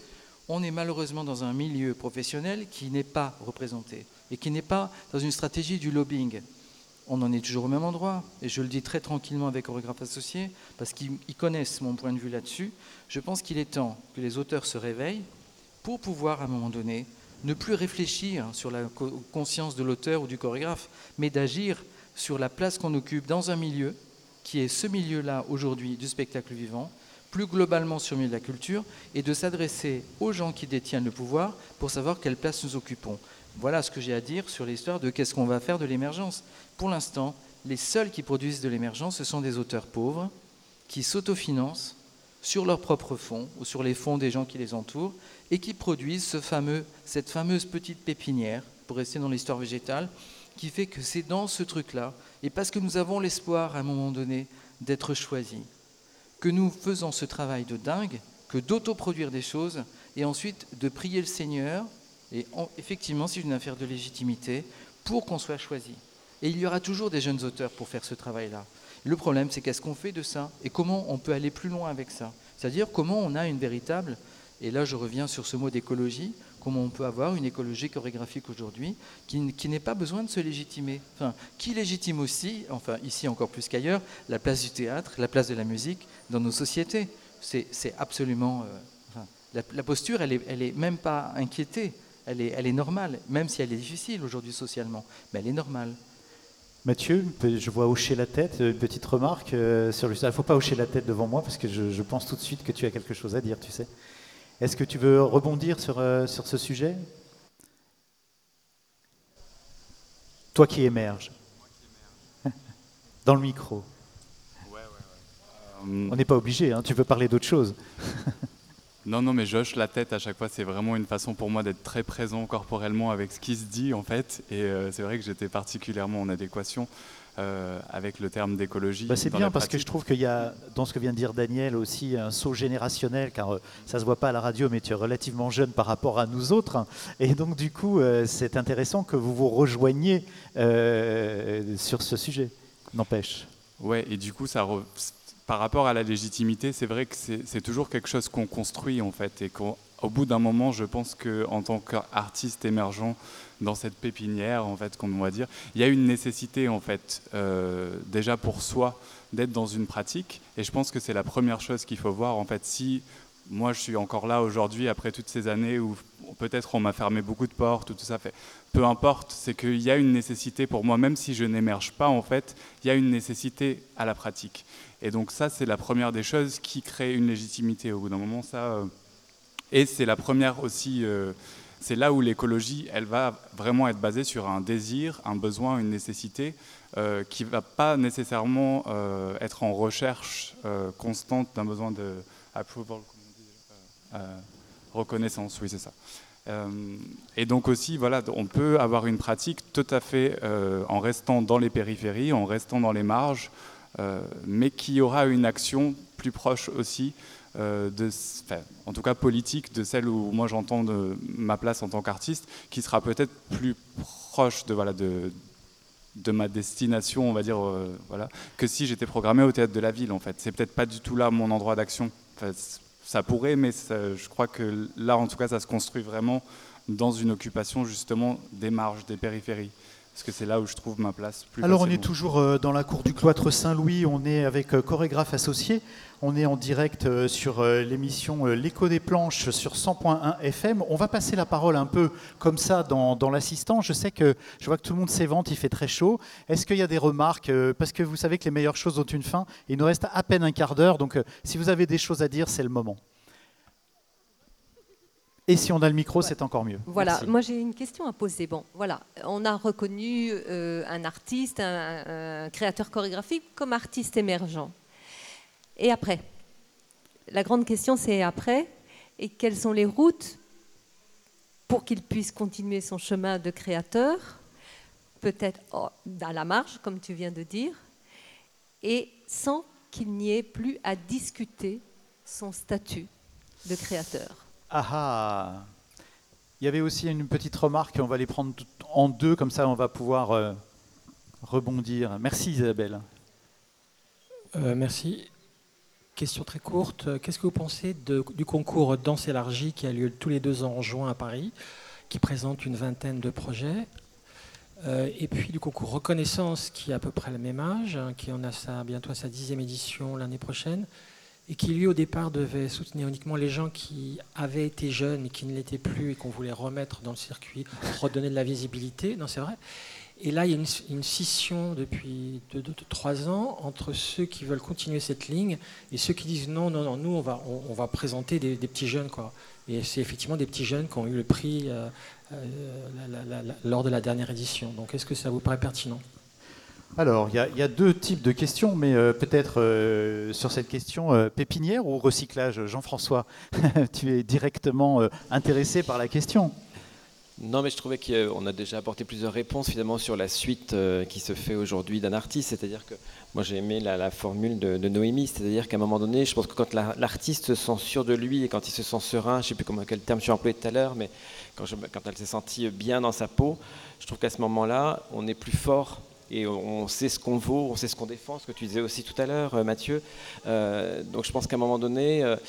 on est malheureusement dans un milieu professionnel qui n'est pas représenté et qui n'est pas dans une stratégie du lobbying. On en est toujours au même endroit, et je le dis très tranquillement avec Chorégraphes Associés, parce qu'ils connaissent mon point de vue là-dessus. Je pense qu'il est temps que les auteurs se réveillent pour pouvoir, à un moment donné, ne plus réfléchir sur la conscience de l'auteur ou du chorégraphe, mais d'agir sur la place qu'on occupe dans un milieu, qui est ce milieu-là aujourd'hui du spectacle vivant, plus globalement sur le milieu de la culture, et de s'adresser aux gens qui détiennent le pouvoir pour savoir quelle place nous occupons. Voilà ce que j'ai à dire sur l'histoire de qu'est-ce qu'on va faire de l'émergence. Pour l'instant, les seuls qui produisent de l'émergence, ce sont des auteurs pauvres qui s'autofinancent sur leurs propres fonds ou sur les fonds des gens qui les entourent et qui produisent ce fameux, cette fameuse petite pépinière, pour rester dans l'histoire végétale, qui fait que c'est dans ce truc-là, et parce que nous avons l'espoir à un moment donné d'être choisis, que nous faisons ce travail de dingue, que d'autoproduire des choses et ensuite de prier le Seigneur, et en, effectivement c'est une affaire de légitimité, pour qu'on soit choisi. Et il y aura toujours des jeunes auteurs pour faire ce travail-là. Le problème, c'est qu'est-ce qu'on fait de ça et comment on peut aller plus loin avec ça. C'est-à-dire comment on a une véritable, et là je reviens sur ce mot d'écologie, comment on peut avoir une écologie chorégraphique aujourd'hui qui, qui n'ait pas besoin de se légitimer. Enfin, qui légitime aussi, enfin ici encore plus qu'ailleurs, la place du théâtre, la place de la musique dans nos sociétés. C'est, c'est absolument... Euh, enfin, la, la posture, elle n'est elle est même pas inquiétée, elle est, elle est normale, même si elle est difficile aujourd'hui socialement, mais elle est normale. Mathieu, je vois hocher la tête, une petite remarque euh, sur le... Il ne faut pas hocher la tête devant moi parce que je, je pense tout de suite que tu as quelque chose à dire, tu sais. Est-ce que tu veux rebondir sur, euh, sur ce sujet ? Toi qui émerges. Dans le micro. Ouais, ouais, ouais. Euh... On n'est pas obligé, hein, tu peux parler d'autre chose. Non, non, mais je hoche la tête à chaque fois. C'est vraiment une façon pour moi d'être très présent corporellement avec ce qui se dit, en fait. Et euh, c'est vrai que j'étais particulièrement en adéquation euh, avec le terme d'écologie. Bah c'est bien parce que je trouve qu'il y a, dans ce que vient de dire Daniel, aussi un saut générationnel, car euh, ça ne se voit pas à la radio, mais tu es relativement jeune par rapport à nous autres. Hein. Et donc, du coup, euh, c'est intéressant que vous vous rejoigniez euh, sur ce sujet, n'empêche. Ouais, et du coup, ça... Re... Par rapport à la légitimité, c'est vrai que c'est, c'est toujours quelque chose qu'on construit en fait, et qu'au bout d'un moment, je pense qu'en tant qu'artiste émergent dans cette pépinière, en fait, qu'on va dire, il y a une nécessité en fait, euh, déjà pour soi, d'être dans une pratique. Et je pense que c'est la première chose qu'il faut voir en fait. Si moi je suis encore là aujourd'hui après toutes ces années où peut-être on m'a fermé beaucoup de portes ou tout ça, fait, peu importe, c'est qu'il y a une nécessité pour moi, même si je n'émerge pas en fait, il y a une nécessité à la pratique. Et donc ça, c'est la première des choses qui crée une légitimité au bout d'un moment. Ça, euh, et c'est la première aussi, euh, c'est là où l'écologie, elle va vraiment être basée sur un désir, un besoin, une nécessité euh, qui ne va pas nécessairement euh, être en recherche euh, constante d'un besoin de approval, comment on dit déjà, euh, reconnaissance, oui c'est ça. Euh, et donc aussi, voilà, on peut avoir une pratique tout à fait euh, en restant dans les périphéries, en restant dans les marges, Euh, mais qui aura une action plus proche aussi, euh, de, enfin, en tout cas politique, de celle où moi j'entends de ma place en tant qu'artiste, qui sera peut-être plus proche de, voilà, de, de ma destination, on va dire, euh, voilà, que si j'étais programmé au Théâtre de la Ville, en fait. C'est peut-être pas du tout là mon endroit d'action. Enfin, ça pourrait, mais ça, je crois que là, en tout cas, ça se construit vraiment dans une occupation justement des marges, des périphéries. Parce que c'est là où je trouve ma place plus Alors facilement. on est toujours dans la cour du cloître Saint-Louis, on est avec Chorégraphes Associés, on est en direct sur l'émission L'écho des planches sur cent point un F M. On va passer la parole un peu comme ça dans, dans l'assistant. Je sais que je vois que tout le monde s'évente, il fait très chaud. Est-ce qu'il y a des remarques ? Parce que vous savez que les meilleures choses ont une fin. Il nous reste à peine un quart d'heure, donc si vous avez des choses à dire, c'est le moment. Et si on a le micro, ouais. C'est encore mieux. Voilà, Merci. Moi j'ai une question à poser. Bon, voilà, on a reconnu euh, un artiste, un, un créateur chorégraphique comme artiste émergent. Et après ? La grande question c'est après, et quelles sont les routes pour qu'il puisse continuer son chemin de créateur, peut-être oh, à la marge, comme tu viens de dire, et sans qu'il n'y ait plus à discuter son statut de créateur. Ah ah. Il y avait aussi une petite remarque, on va les prendre en deux, comme ça on va pouvoir euh, rebondir. Merci Isabelle. Euh, merci. Question très courte. Qu'est-ce que vous pensez de, du concours Danse élargie qui a lieu tous les deux ans en juin à Paris, qui présente une vingtaine de projets, euh, et puis du concours Reconnaissance qui a à peu près le même âge, hein, qui en a sa, bientôt sa dixième édition l'année prochaine, et qui lui au départ devait soutenir uniquement les gens qui avaient été jeunes et qui ne l'étaient plus et qu'on voulait remettre dans le circuit, redonner de la visibilité. Non, c'est vrai. Et là, il y a une, une scission depuis deux, deux, deux, trois ans entre ceux qui veulent continuer cette ligne et ceux qui disent non, non, non, nous, on va, on, on va présenter des, des petits jeunes, quoi. Et c'est effectivement des petits jeunes qui ont eu le prix euh, euh, la, la, la, lors de la dernière édition. Donc, est-ce que ça vous paraît pertinent ? Alors, il y, y a deux types de questions, mais euh, peut-être euh, sur cette question, euh, pépinière ou recyclage, Jean-François, tu es directement euh, intéressé par la question. Non, mais je trouvais qu'on a déjà apporté plusieurs réponses finalement sur la suite euh, qui se fait aujourd'hui d'un artiste. C'est-à-dire que moi j'ai aimé la, la formule de, de Noémie, c'est-à-dire qu'à un moment donné, je pense que quand la, l'artiste se sent sûr de lui et quand il se sent serein, je ne sais plus comment, quel terme je suis employé tout à l'heure, mais quand, je, quand elle s'est sentie bien dans sa peau, je trouve qu'à ce moment-là, on est plus fort. Et on sait ce qu'on vaut, on sait ce qu'on défend, ce que tu disais aussi tout à l'heure, Mathieu. Euh, donc je pense qu'à un moment donné, euh,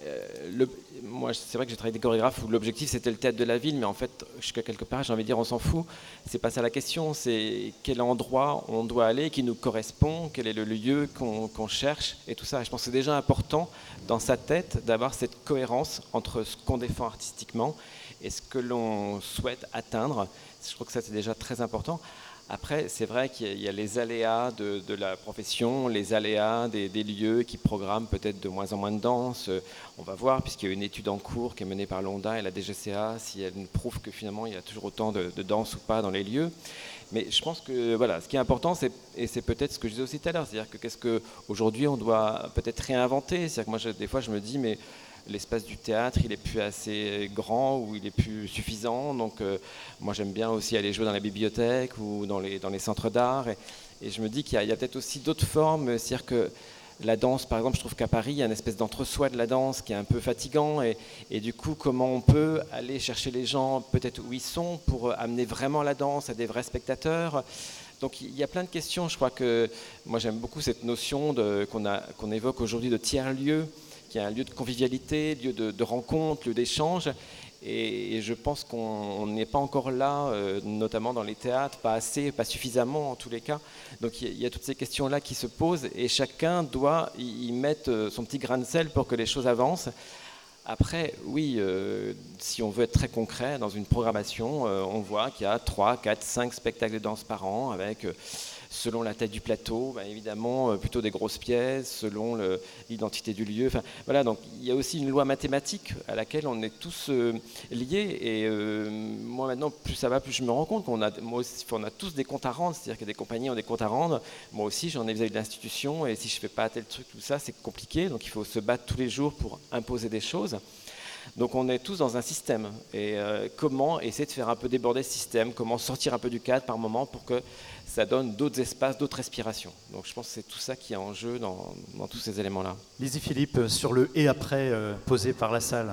le, moi c'est vrai que j'ai travaillé avec des chorégraphes où l'objectif c'était le théâtre de la ville, mais en fait, jusqu'à quelque part, j'ai envie de dire, on s'en fout. C'est pas ça la question, c'est quel endroit on doit aller, qui nous correspond, quel est le lieu qu'on, qu'on cherche, et tout ça. Et je pense que c'est déjà important dans sa tête d'avoir cette cohérence entre ce qu'on défend artistiquement et ce que l'on souhaite atteindre. Je trouve que ça c'est déjà très important. Après, c'est vrai qu'il y a les aléas de, de la profession, les aléas des, des lieux qui programment peut-être de moins en moins de danse. On va voir, puisqu'il y a une étude en cours qui est menée par l'Onda et la D G C A, si elle nous prouve que finalement il y a toujours autant de, de danse ou pas dans les lieux. Mais je pense que voilà, ce qui est important, c'est, et c'est peut-être ce que je disais aussi tout à l'heure, c'est-à-dire que qu'est-ce qu'aujourd'hui on doit peut-être réinventer. C'est-à-dire que moi, je, des fois, je me dis, mais l'espace du théâtre, il est plus assez grand ou il est plus suffisant. Donc, euh, moi, j'aime bien aussi aller jouer dans la bibliothèque ou dans les, dans les centres d'art. Et, et je me dis qu'il y a, il y a peut-être aussi d'autres formes. C'est-à-dire que la danse, par exemple, je trouve qu'à Paris, il y a une espèce d'entre-soi de la danse qui est un peu fatigant. Et, et du coup, comment on peut aller chercher les gens peut-être où ils sont pour amener vraiment la danse à des vrais spectateurs ? Donc il y a plein de questions. Je crois que moi, j'aime beaucoup cette notion de, qu'on, a, qu'on évoque aujourd'hui de tiers-lieu, qui est un lieu de convivialité, lieu de, de rencontre, lieu d'échange. Et, et je pense qu'on n'est pas encore là, euh, notamment dans les théâtres, pas assez, pas suffisamment en tous les cas. Donc il y, y a toutes ces questions-là qui se posent et chacun doit y, y mettre son petit grain de sel pour que les choses avancent. Après, oui, euh, si on veut être très concret, dans une programmation, euh, on voit qu'il y a trois, quatre, cinq spectacles de danse par an avec... Euh, selon la taille du plateau, ben évidemment, euh, plutôt des grosses pièces, selon le, l'identité du lieu. Enfin, voilà, donc il y a aussi une loi mathématique à laquelle on est tous euh, liés. Et euh, moi, maintenant, plus ça va, plus je me rends compte qu'on a, moi aussi, on a tous des comptes à rendre. C'est-à-dire que des compagnies ont des comptes à rendre. Moi aussi, j'en ai vis-à-vis de l'institution. Et si je ne fais pas tel truc, tout ça, c'est compliqué. Donc il faut se battre tous les jours pour imposer des choses. Donc on est tous dans un système. Et euh, comment essayer de faire un peu déborder ce système ? Comment sortir un peu du cadre par moment pour que ça donne d'autres espaces, d'autres respirations. Donc je pense que c'est tout ça qui est en jeu dans, dans tous ces éléments-là. Lizzie Philippe, sur le « et après euh, » posé par la salle.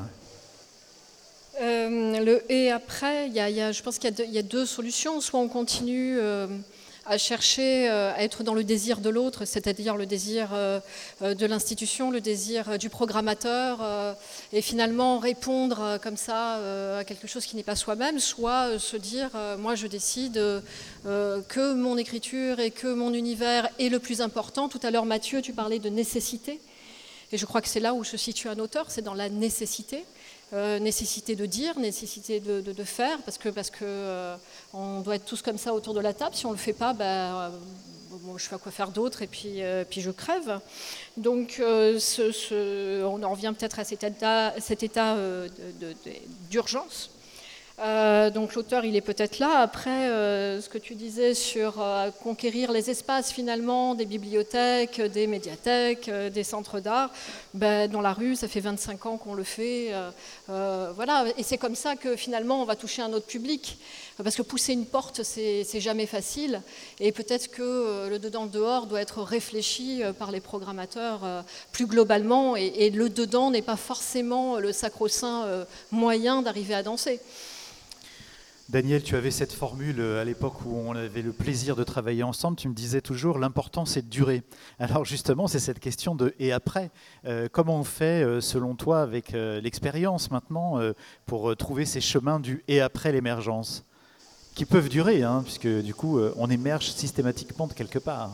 Euh, le « et après », y a, y a, je pense qu'il y a, deux, y a deux solutions. Soit on continue... Euh, à chercher à être dans le désir de l'autre, c'est-à-dire le désir de l'institution, le désir du programmateur, et finalement répondre comme ça à quelque chose qui n'est pas soi-même, soit se dire, moi je décide que mon écriture et que mon univers est le plus important. Tout à l'heure, Mathieu, tu parlais de nécessité, et je crois que c'est là où se situe un auteur, c'est dans la nécessité. Euh, nécessité de dire, nécessité de, de, de faire, parce que parce que euh, on doit être tous comme ça autour de la table. Si on le fait pas, ben euh, bon, je sais pas quoi faire d'autre et puis euh, puis je crève. Donc euh, ce, ce, on en revient peut-être à cet état, cet état euh, de, de, de, d'urgence. Euh, donc l'auteur, il est peut-être là. Après, euh, ce que tu disais sur euh, conquérir les espaces finalement des bibliothèques, des médiathèques, euh, des centres d'art, ben, dans la rue, ça fait vingt-cinq ans qu'on le fait. Euh, euh, voilà. Et c'est comme ça que finalement on va toucher un autre public. Parce que pousser une porte, c'est, c'est jamais facile. Et peut-être que euh, le dedans, le dehors doit être réfléchi euh, par les programmateurs euh, plus globalement. Et, et le dedans n'est pas forcément le sacro-saint euh, moyen d'arriver à danser. Daniel, tu avais cette formule à l'époque où on avait le plaisir de travailler ensemble. Tu me disais toujours, l'important c'est de durer. Alors justement, c'est cette question de « et après ». Euh, comment on fait, euh, selon toi, avec euh, l'expérience maintenant, euh, pour euh, trouver ces chemins du « et après l'émergence » qui peuvent durer, hein, puisque du coup, euh, on émerge systématiquement de quelque part.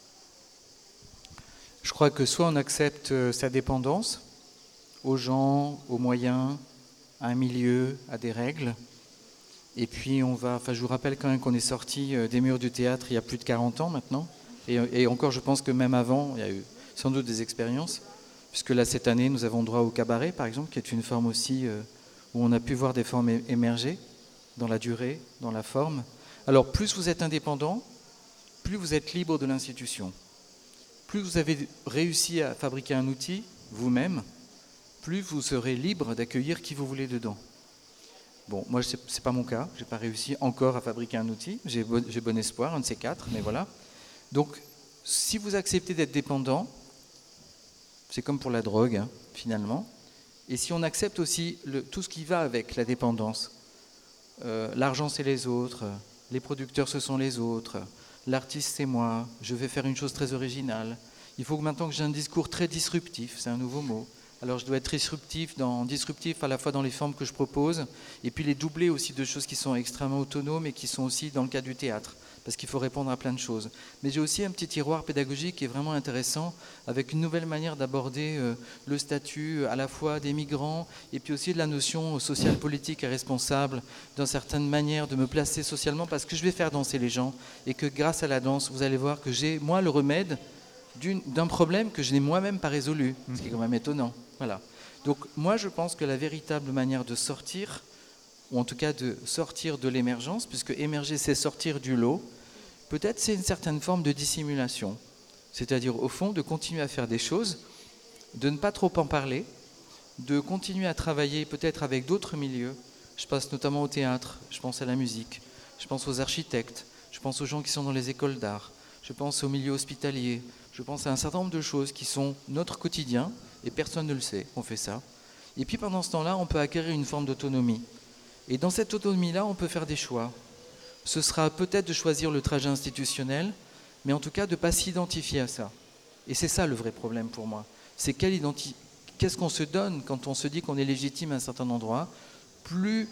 Je crois que soit on accepte euh, sa dépendance aux gens, aux moyens, à un milieu, à des règles. Et puis on va, enfin je vous rappelle quand même qu'on est sorti des murs du théâtre il y a plus de quarante ans maintenant. Et, et encore je pense que même avant, il y a eu sans doute des expériences. Puisque là cette année nous avons droit au cabaret par exemple, qui est une forme aussi euh, où on a pu voir des formes émerger dans la durée, dans la forme. Alors plus vous êtes indépendant, plus vous êtes libre de l'institution. Plus vous avez réussi à fabriquer un outil vous-même, plus vous serez libre d'accueillir qui vous voulez dedans. Bon, moi, ce n'est pas mon cas. Je n'ai pas réussi encore à fabriquer un outil. J'ai bon, j'ai bon espoir, un de ces quatre, mais voilà. Donc, si vous acceptez d'être dépendant, c'est comme pour la drogue, hein, finalement. Et si on accepte aussi le, tout ce qui va avec la dépendance, euh, l'argent, c'est les autres, les producteurs, ce sont les autres, l'artiste, c'est moi, je vais faire une chose très originale. Il faut que maintenant que j'ai un discours très disruptif, c'est un nouveau mot. Alors je dois être disruptif, dans, disruptif à la fois dans les formes que je propose, et puis les doubler aussi de choses qui sont extrêmement autonomes et qui sont aussi dans le cas du théâtre, parce qu'il faut répondre à plein de choses. Mais j'ai aussi un petit tiroir pédagogique qui est vraiment intéressant, avec une nouvelle manière d'aborder euh, le statut à la fois des migrants, et puis aussi de la notion sociale, politique et responsable, d'une certaine manière de me placer socialement, parce que je vais faire danser les gens, et que grâce à la danse, vous allez voir que j'ai, moi, le remède d'un problème que je n'ai moi-même pas résolu, ce qui est quand même étonnant. Voilà. Donc moi je pense que la véritable manière de sortir, ou en tout cas de sortir de l'émergence, puisque émerger c'est sortir du lot, peut-être c'est une certaine forme de dissimulation. C'est-à-dire au fond de continuer à faire des choses, de ne pas trop en parler, de continuer à travailler peut-être avec d'autres milieux. Je pense notamment au théâtre, je pense à la musique, je pense aux architectes, je pense aux gens qui sont dans les écoles d'art, je pense au milieu hospitalier, je pense à un certain nombre de choses qui sont notre quotidien, et personne ne le sait, on fait ça. Et puis pendant ce temps-là, on peut acquérir une forme d'autonomie. Et dans cette autonomie-là, on peut faire des choix. Ce sera peut-être de choisir le trajet institutionnel, mais en tout cas de ne pas s'identifier à ça. Et c'est ça le vrai problème pour moi. C'est quelle identi- qu'est-ce qu'on se donne quand on se dit qu'on est légitime à un certain endroit. Plus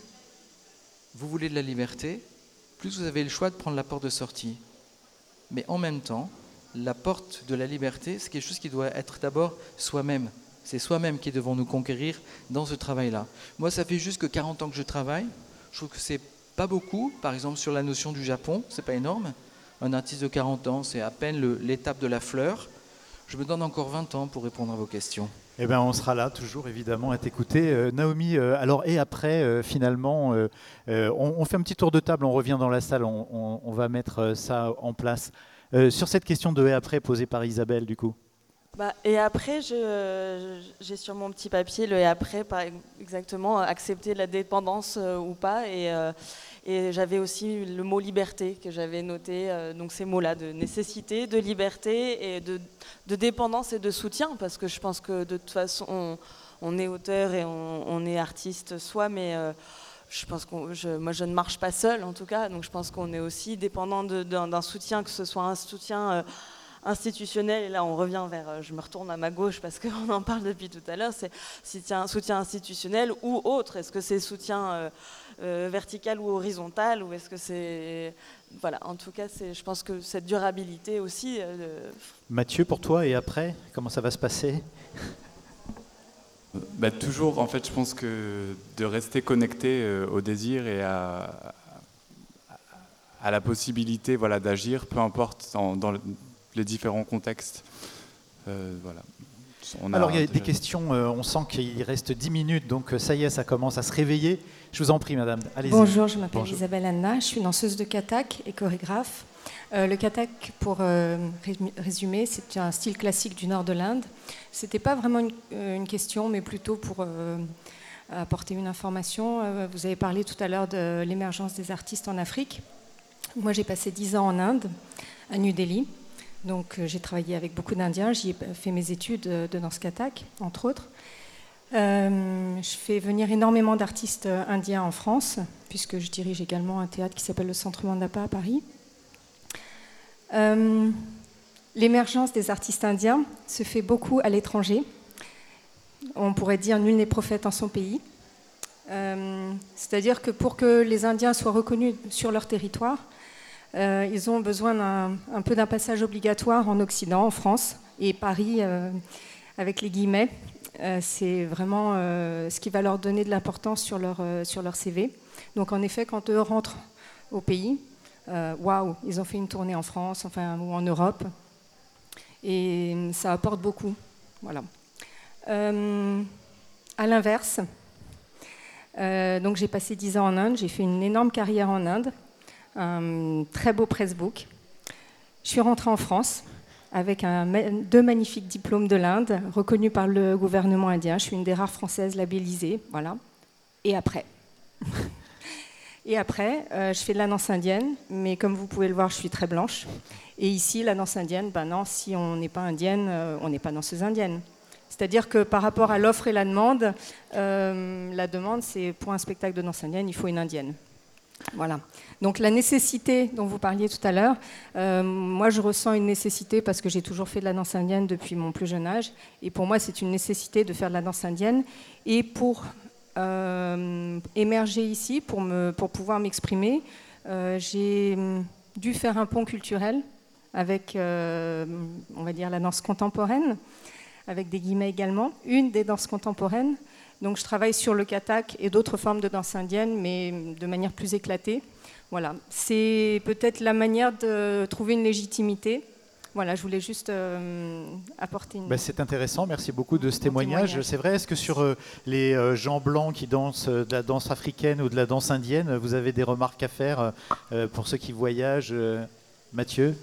vous voulez de la liberté, plus vous avez le choix de prendre la porte de sortie. Mais en même temps, la porte de la liberté, c'est quelque chose qui doit être d'abord soi-même. C'est soi-même qui devons nous conquérir dans ce travail-là. Moi, ça fait juste que quarante ans que je travaille. Je trouve que c'est pas beaucoup. Par exemple, sur la notion du Japon, c'est pas énorme. Un artiste de quarante ans, c'est à peine le, l'étape de la fleur. Je me donne encore vingt ans pour répondre à vos questions. Eh bien, on sera là, toujours, évidemment, à t'écouter. Euh, Naomi, euh, alors, et après, euh, finalement, euh, euh, on, on fait un petit tour de table, on revient dans la salle, on, on, on va mettre euh, ça en place. Euh, sur cette question de « et après » posée par Isabelle, du coup. Bah, et après, je, j'ai sur mon petit papier le « et après », par exactement, accepter la dépendance euh, ou pas. Et, euh, et j'avais aussi le mot « liberté » que j'avais noté, euh, donc ces mots-là de nécessité, de liberté et de, de dépendance et de soutien, parce que je pense que de toute façon, on, on est auteur et on, on est artiste soi, mais... Euh, Je pense qu'on, je, moi, je ne marche pas seule, en tout cas. Donc, je pense qu'on est aussi dépendant de, d'un, d'un soutien, que ce soit un soutien euh, institutionnel. Et là, on revient vers, euh, je me retourne à ma gauche parce qu'on en parle depuis tout à l'heure. C'est soutien, un soutien institutionnel ou autre. Est-ce que c'est soutien euh, euh, vertical ou horizontal, ou est-ce que c'est, voilà. En tout cas, c'est, je pense que cette durabilité aussi. Euh, Mathieu, pour toi, et après, comment ça va se passer ? Bah, toujours, en fait, je pense que de rester connecté euh, au désir et à, à la possibilité, voilà, d'agir, peu importe dans, dans les différents contextes. Euh, voilà. On a Alors, il y a déjà... des questions, euh, on sent qu'il reste dix minutes, donc ça y est, ça commence à se réveiller. Je vous en prie, madame, allez-y. Bonjour, je m'appelle Bonjour. Isabelle Anna, je suis danseuse de katak et chorégraphe. Euh, le katak, pour euh, résumer, c'est un style classique du nord de l'Inde. Ce n'était pas vraiment une, une question, mais plutôt pour euh, apporter une information. Euh, vous avez parlé tout à l'heure de l'émergence des artistes en Afrique. Moi, j'ai passé dix ans en Inde, à New Delhi. Donc, euh, j'ai travaillé avec beaucoup d'Indiens. J'y ai fait mes études de danse katak, entre autres. Euh, je fais venir énormément d'artistes indiens en France, puisque je dirige également un théâtre qui s'appelle le Centre Mandapa à Paris. Euh, l'émergence des artistes indiens se fait beaucoup à l'étranger. On pourrait dire nul n'est prophète en son pays. Euh, c'est-à-dire que pour que les Indiens soient reconnus sur leur territoire, euh, ils ont besoin d'un un peu d'un passage obligatoire en Occident, en France, et Paris, euh, avec les guillemets, euh, c'est vraiment euh, ce qui va leur donner de l'importance sur leur, euh, sur leur C V. Donc en effet, quand eux rentrent au pays, waouh, wow, ils ont fait une tournée en France, enfin, ou en Europe, et ça apporte beaucoup. Voilà. Euh, à l'inverse, euh, donc j'ai passé dix ans en Inde, j'ai fait une énorme carrière en Inde, un très beau pressbook. Je suis rentrée en France avec un, deux magnifiques diplômes de l'Inde, reconnus par le gouvernement indien. Je suis une des rares françaises labellisées, voilà. Et après Et après, euh, je fais de la danse indienne, mais comme vous pouvez le voir, je suis très blanche. Et ici, la danse indienne, ben non, si on n'est pas indienne, euh, on n'est pas danseuse indienne. C'est-à-dire que par rapport à l'offre et la demande, euh, la demande, c'est pour un spectacle de danse indienne, il faut une indienne. Voilà. Donc la nécessité dont vous parliez tout à l'heure, euh, moi je ressens une nécessité parce que j'ai toujours fait de la danse indienne depuis mon plus jeune âge. Et pour moi, c'est une nécessité de faire de la danse indienne. Et pour euh, émerger ici, pour, me, pour pouvoir m'exprimer, euh, j'ai dû faire un pont culturel avec, euh, on va dire, la danse contemporaine, avec des guillemets également, une des danses contemporaines. Donc je travaille sur le Kathak et d'autres formes de danse indienne, mais de manière plus éclatée. Voilà. C'est peut-être la manière de trouver une légitimité. Voilà, je voulais juste euh, apporter une... Ben, c'est intéressant, merci beaucoup de ce témoignage. témoignage. C'est vrai, est-ce que sur euh, les euh, gens blancs qui dansent euh, de la danse africaine ou de la danse indienne, vous avez des remarques à faire euh, pour ceux qui voyagent euh, Mathieu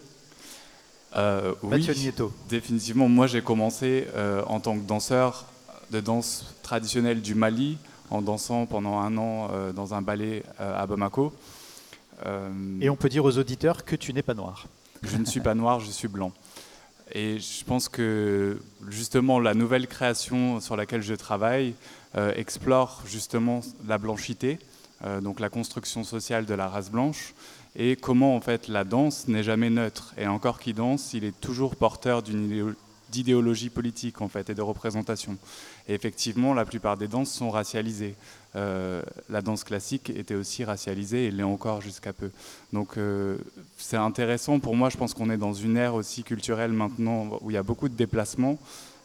euh, Mathieu Oui, Nieto. Définitivement. Moi, j'ai commencé euh, en tant que danseur de danse traditionnelle du Mali, en dansant pendant un an euh, dans un ballet euh, à Bamako. Euh, Et on peut dire aux auditeurs que tu n'es pas noir. Je ne suis pas noir, je suis blanc. Et je pense que justement la nouvelle création sur laquelle je travaille euh, explore justement la blanchité, euh, donc la construction sociale de la race blanche, et comment en fait la danse n'est jamais neutre. Et encore qu'il danse, il est toujours porteur d'une idéologie d'idéologie politique en fait et de représentation. Et effectivement, la plupart des danses sont racialisées. Euh, la danse classique était aussi racialisée et l'est encore jusqu'à peu. Donc euh, c'est intéressant pour moi. Je pense qu'on est dans une ère aussi culturelle maintenant où il y a beaucoup de déplacements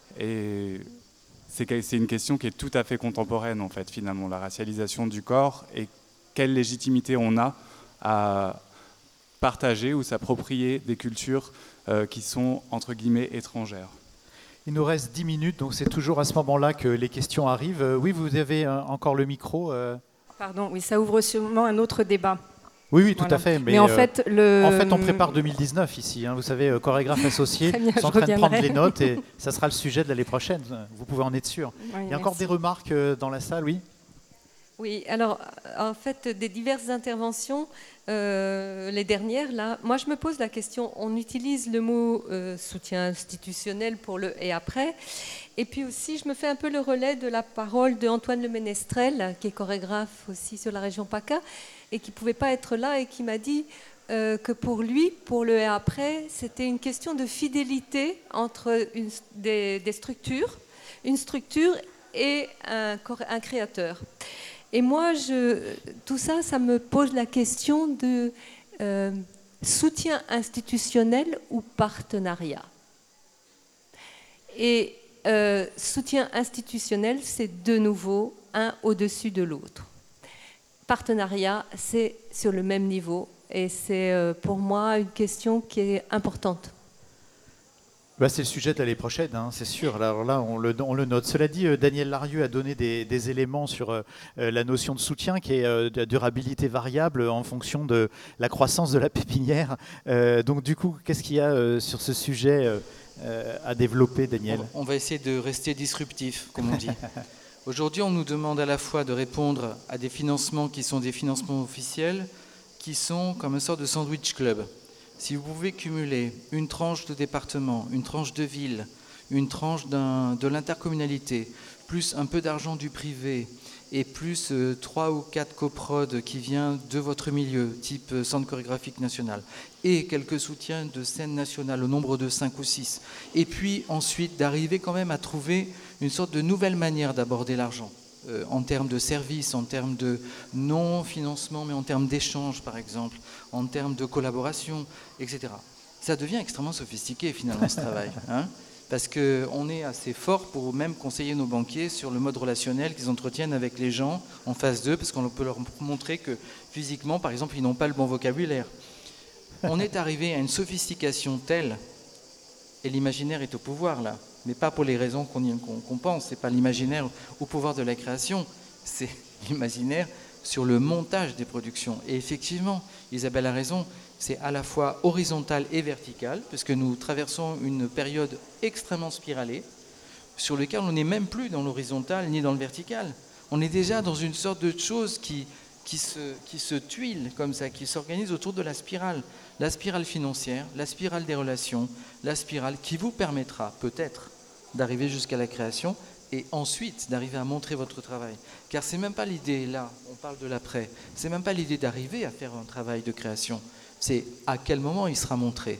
et c'est, c'est une question qui est tout à fait contemporaine en fait finalement, la racialisation du corps et quelle légitimité on a à partager ou s'approprier des cultures euh, qui sont entre guillemets étrangères. Il nous reste dix minutes, donc c'est toujours à ce moment-là que les questions arrivent. Euh, oui, vous avez euh, encore le micro. Euh... Pardon, oui, ça ouvre sûrement un autre débat. Oui, oui, tout voilà. à fait. Mais, mais en, euh, fait, le... en fait, on prépare deux mille dix-neuf ici. Hein, vous savez, euh, chorégraphe associé, sont en train de prendre les notes et ça sera le sujet de l'année prochaine. Vous pouvez en être sûr. Oui, Il y a merci. Encore des remarques euh, dans la salle, oui ? Oui, alors en fait, des diverses interventions, euh, les dernières, là, moi je me pose la question, on utilise le mot euh, soutien institutionnel pour le et après, et puis aussi je me fais un peu le relais de la parole de Antoine Le Ménestrel, qui est chorégraphe aussi sur la région PACA, et qui ne pouvait pas être là et qui m'a dit euh, que pour lui, pour le et après, c'était une question de fidélité entre une, des, des structures, une structure et un, un créateur. Et moi, je, tout ça, ça me pose la question de euh, soutien institutionnel ou partenariat. Et euh, soutien institutionnel, c'est de nouveau un au-dessus de l'autre. Partenariat, c'est sur le même niveau. Et c'est euh, pour moi une question qui est importante. Bah, c'est le sujet de l'année prochaine, hein, c'est sûr. Alors là, on le, on le note. Cela dit, euh, Daniel Larieux a donné des, des éléments sur euh, la notion de soutien qui est euh, de durabilité variable en fonction de la croissance de la pépinière. Euh, donc du coup, qu'est-ce qu'il y a euh, sur ce sujet euh, à développer, Daniel ? On va essayer de rester disruptif, comme on dit. Aujourd'hui, on nous demande à la fois de répondre à des financements qui sont des financements officiels, qui sont comme une sorte de sandwich club. Si vous pouvez cumuler une tranche de département, une tranche de ville, une tranche d'un, de l'intercommunalité, plus un peu d'argent du privé, et plus euh, trois ou quatre coprods qui viennent de votre milieu, type euh, Centre chorégraphique national, et quelques soutiens de scène nationale au nombre de cinq ou six. Et puis ensuite d'arriver quand même à trouver une sorte de nouvelle manière d'aborder l'argent, euh, en termes de services, en termes de non-financement, mais en termes d'échange par exemple, en termes de collaboration, et cetera. Ça devient extrêmement sophistiqué finalement ce travail, hein, parce qu'on est assez fort pour même conseiller nos banquiers sur le mode relationnel qu'ils entretiennent avec les gens en face d'eux, parce qu'on peut leur montrer que physiquement, par exemple, ils n'ont pas le bon vocabulaire. On est arrivé à une sophistication telle, et l'imaginaire est au pouvoir là, mais pas pour les raisons qu'on qu'on, qu'on pense, c'est pas l'imaginaire au pouvoir de la création, c'est l'imaginaire sur le montage des productions. Et effectivement, Isabelle a raison, c'est à la fois horizontal et vertical, puisque nous traversons une période extrêmement spiralée, sur laquelle on n'est même plus dans l'horizontal ni dans le vertical. On est déjà dans une sorte de chose qui, qui, se, qui se tuile comme ça, qui s'organise autour de la spirale. La spirale financière, la spirale des relations, la spirale qui vous permettra peut-être d'arriver jusqu'à la création et ensuite d'arriver à montrer votre travail. Car c'est même pas l'idée, là, on parle de l'après, c'est même pas l'idée d'arriver à faire un travail de création. C'est à quel moment il sera montré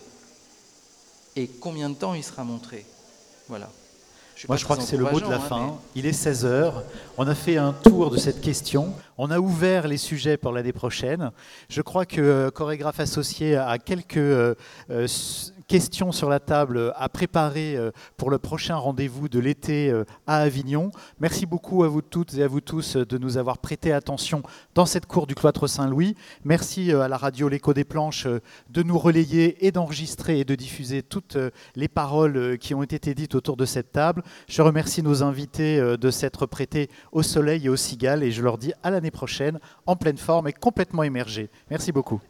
et combien de temps il sera montré. Voilà. Je Moi, je crois que c'est le mot de la hein, fin. mais... Il est seize heures. On a fait un tour de cette question. On a ouvert les sujets pour l'année prochaine. Je crois que euh, Chorégraphe Associé a quelques euh, euh, questions sur la table à préparer euh, pour le prochain rendez-vous de l'été euh, à Avignon. Merci beaucoup à vous toutes et à vous tous de nous avoir prêté attention dans cette cour du cloître Saint-Louis. Merci euh, à la radio L'Écho des Planches euh, de nous relayer et d'enregistrer et de diffuser toutes euh, les paroles euh, qui ont été dites autour de cette table. Je remercie nos invités euh, de s'être prêtés au soleil et aux cigales et je leur dis à l'année prochaine en pleine forme et complètement émergés. Merci beaucoup.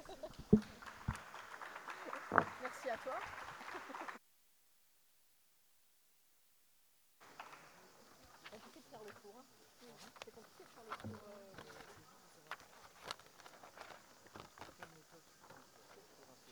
Merci à toi. C'est compliqué de faire le tour. Hein. C'est compliqué de faire le tour.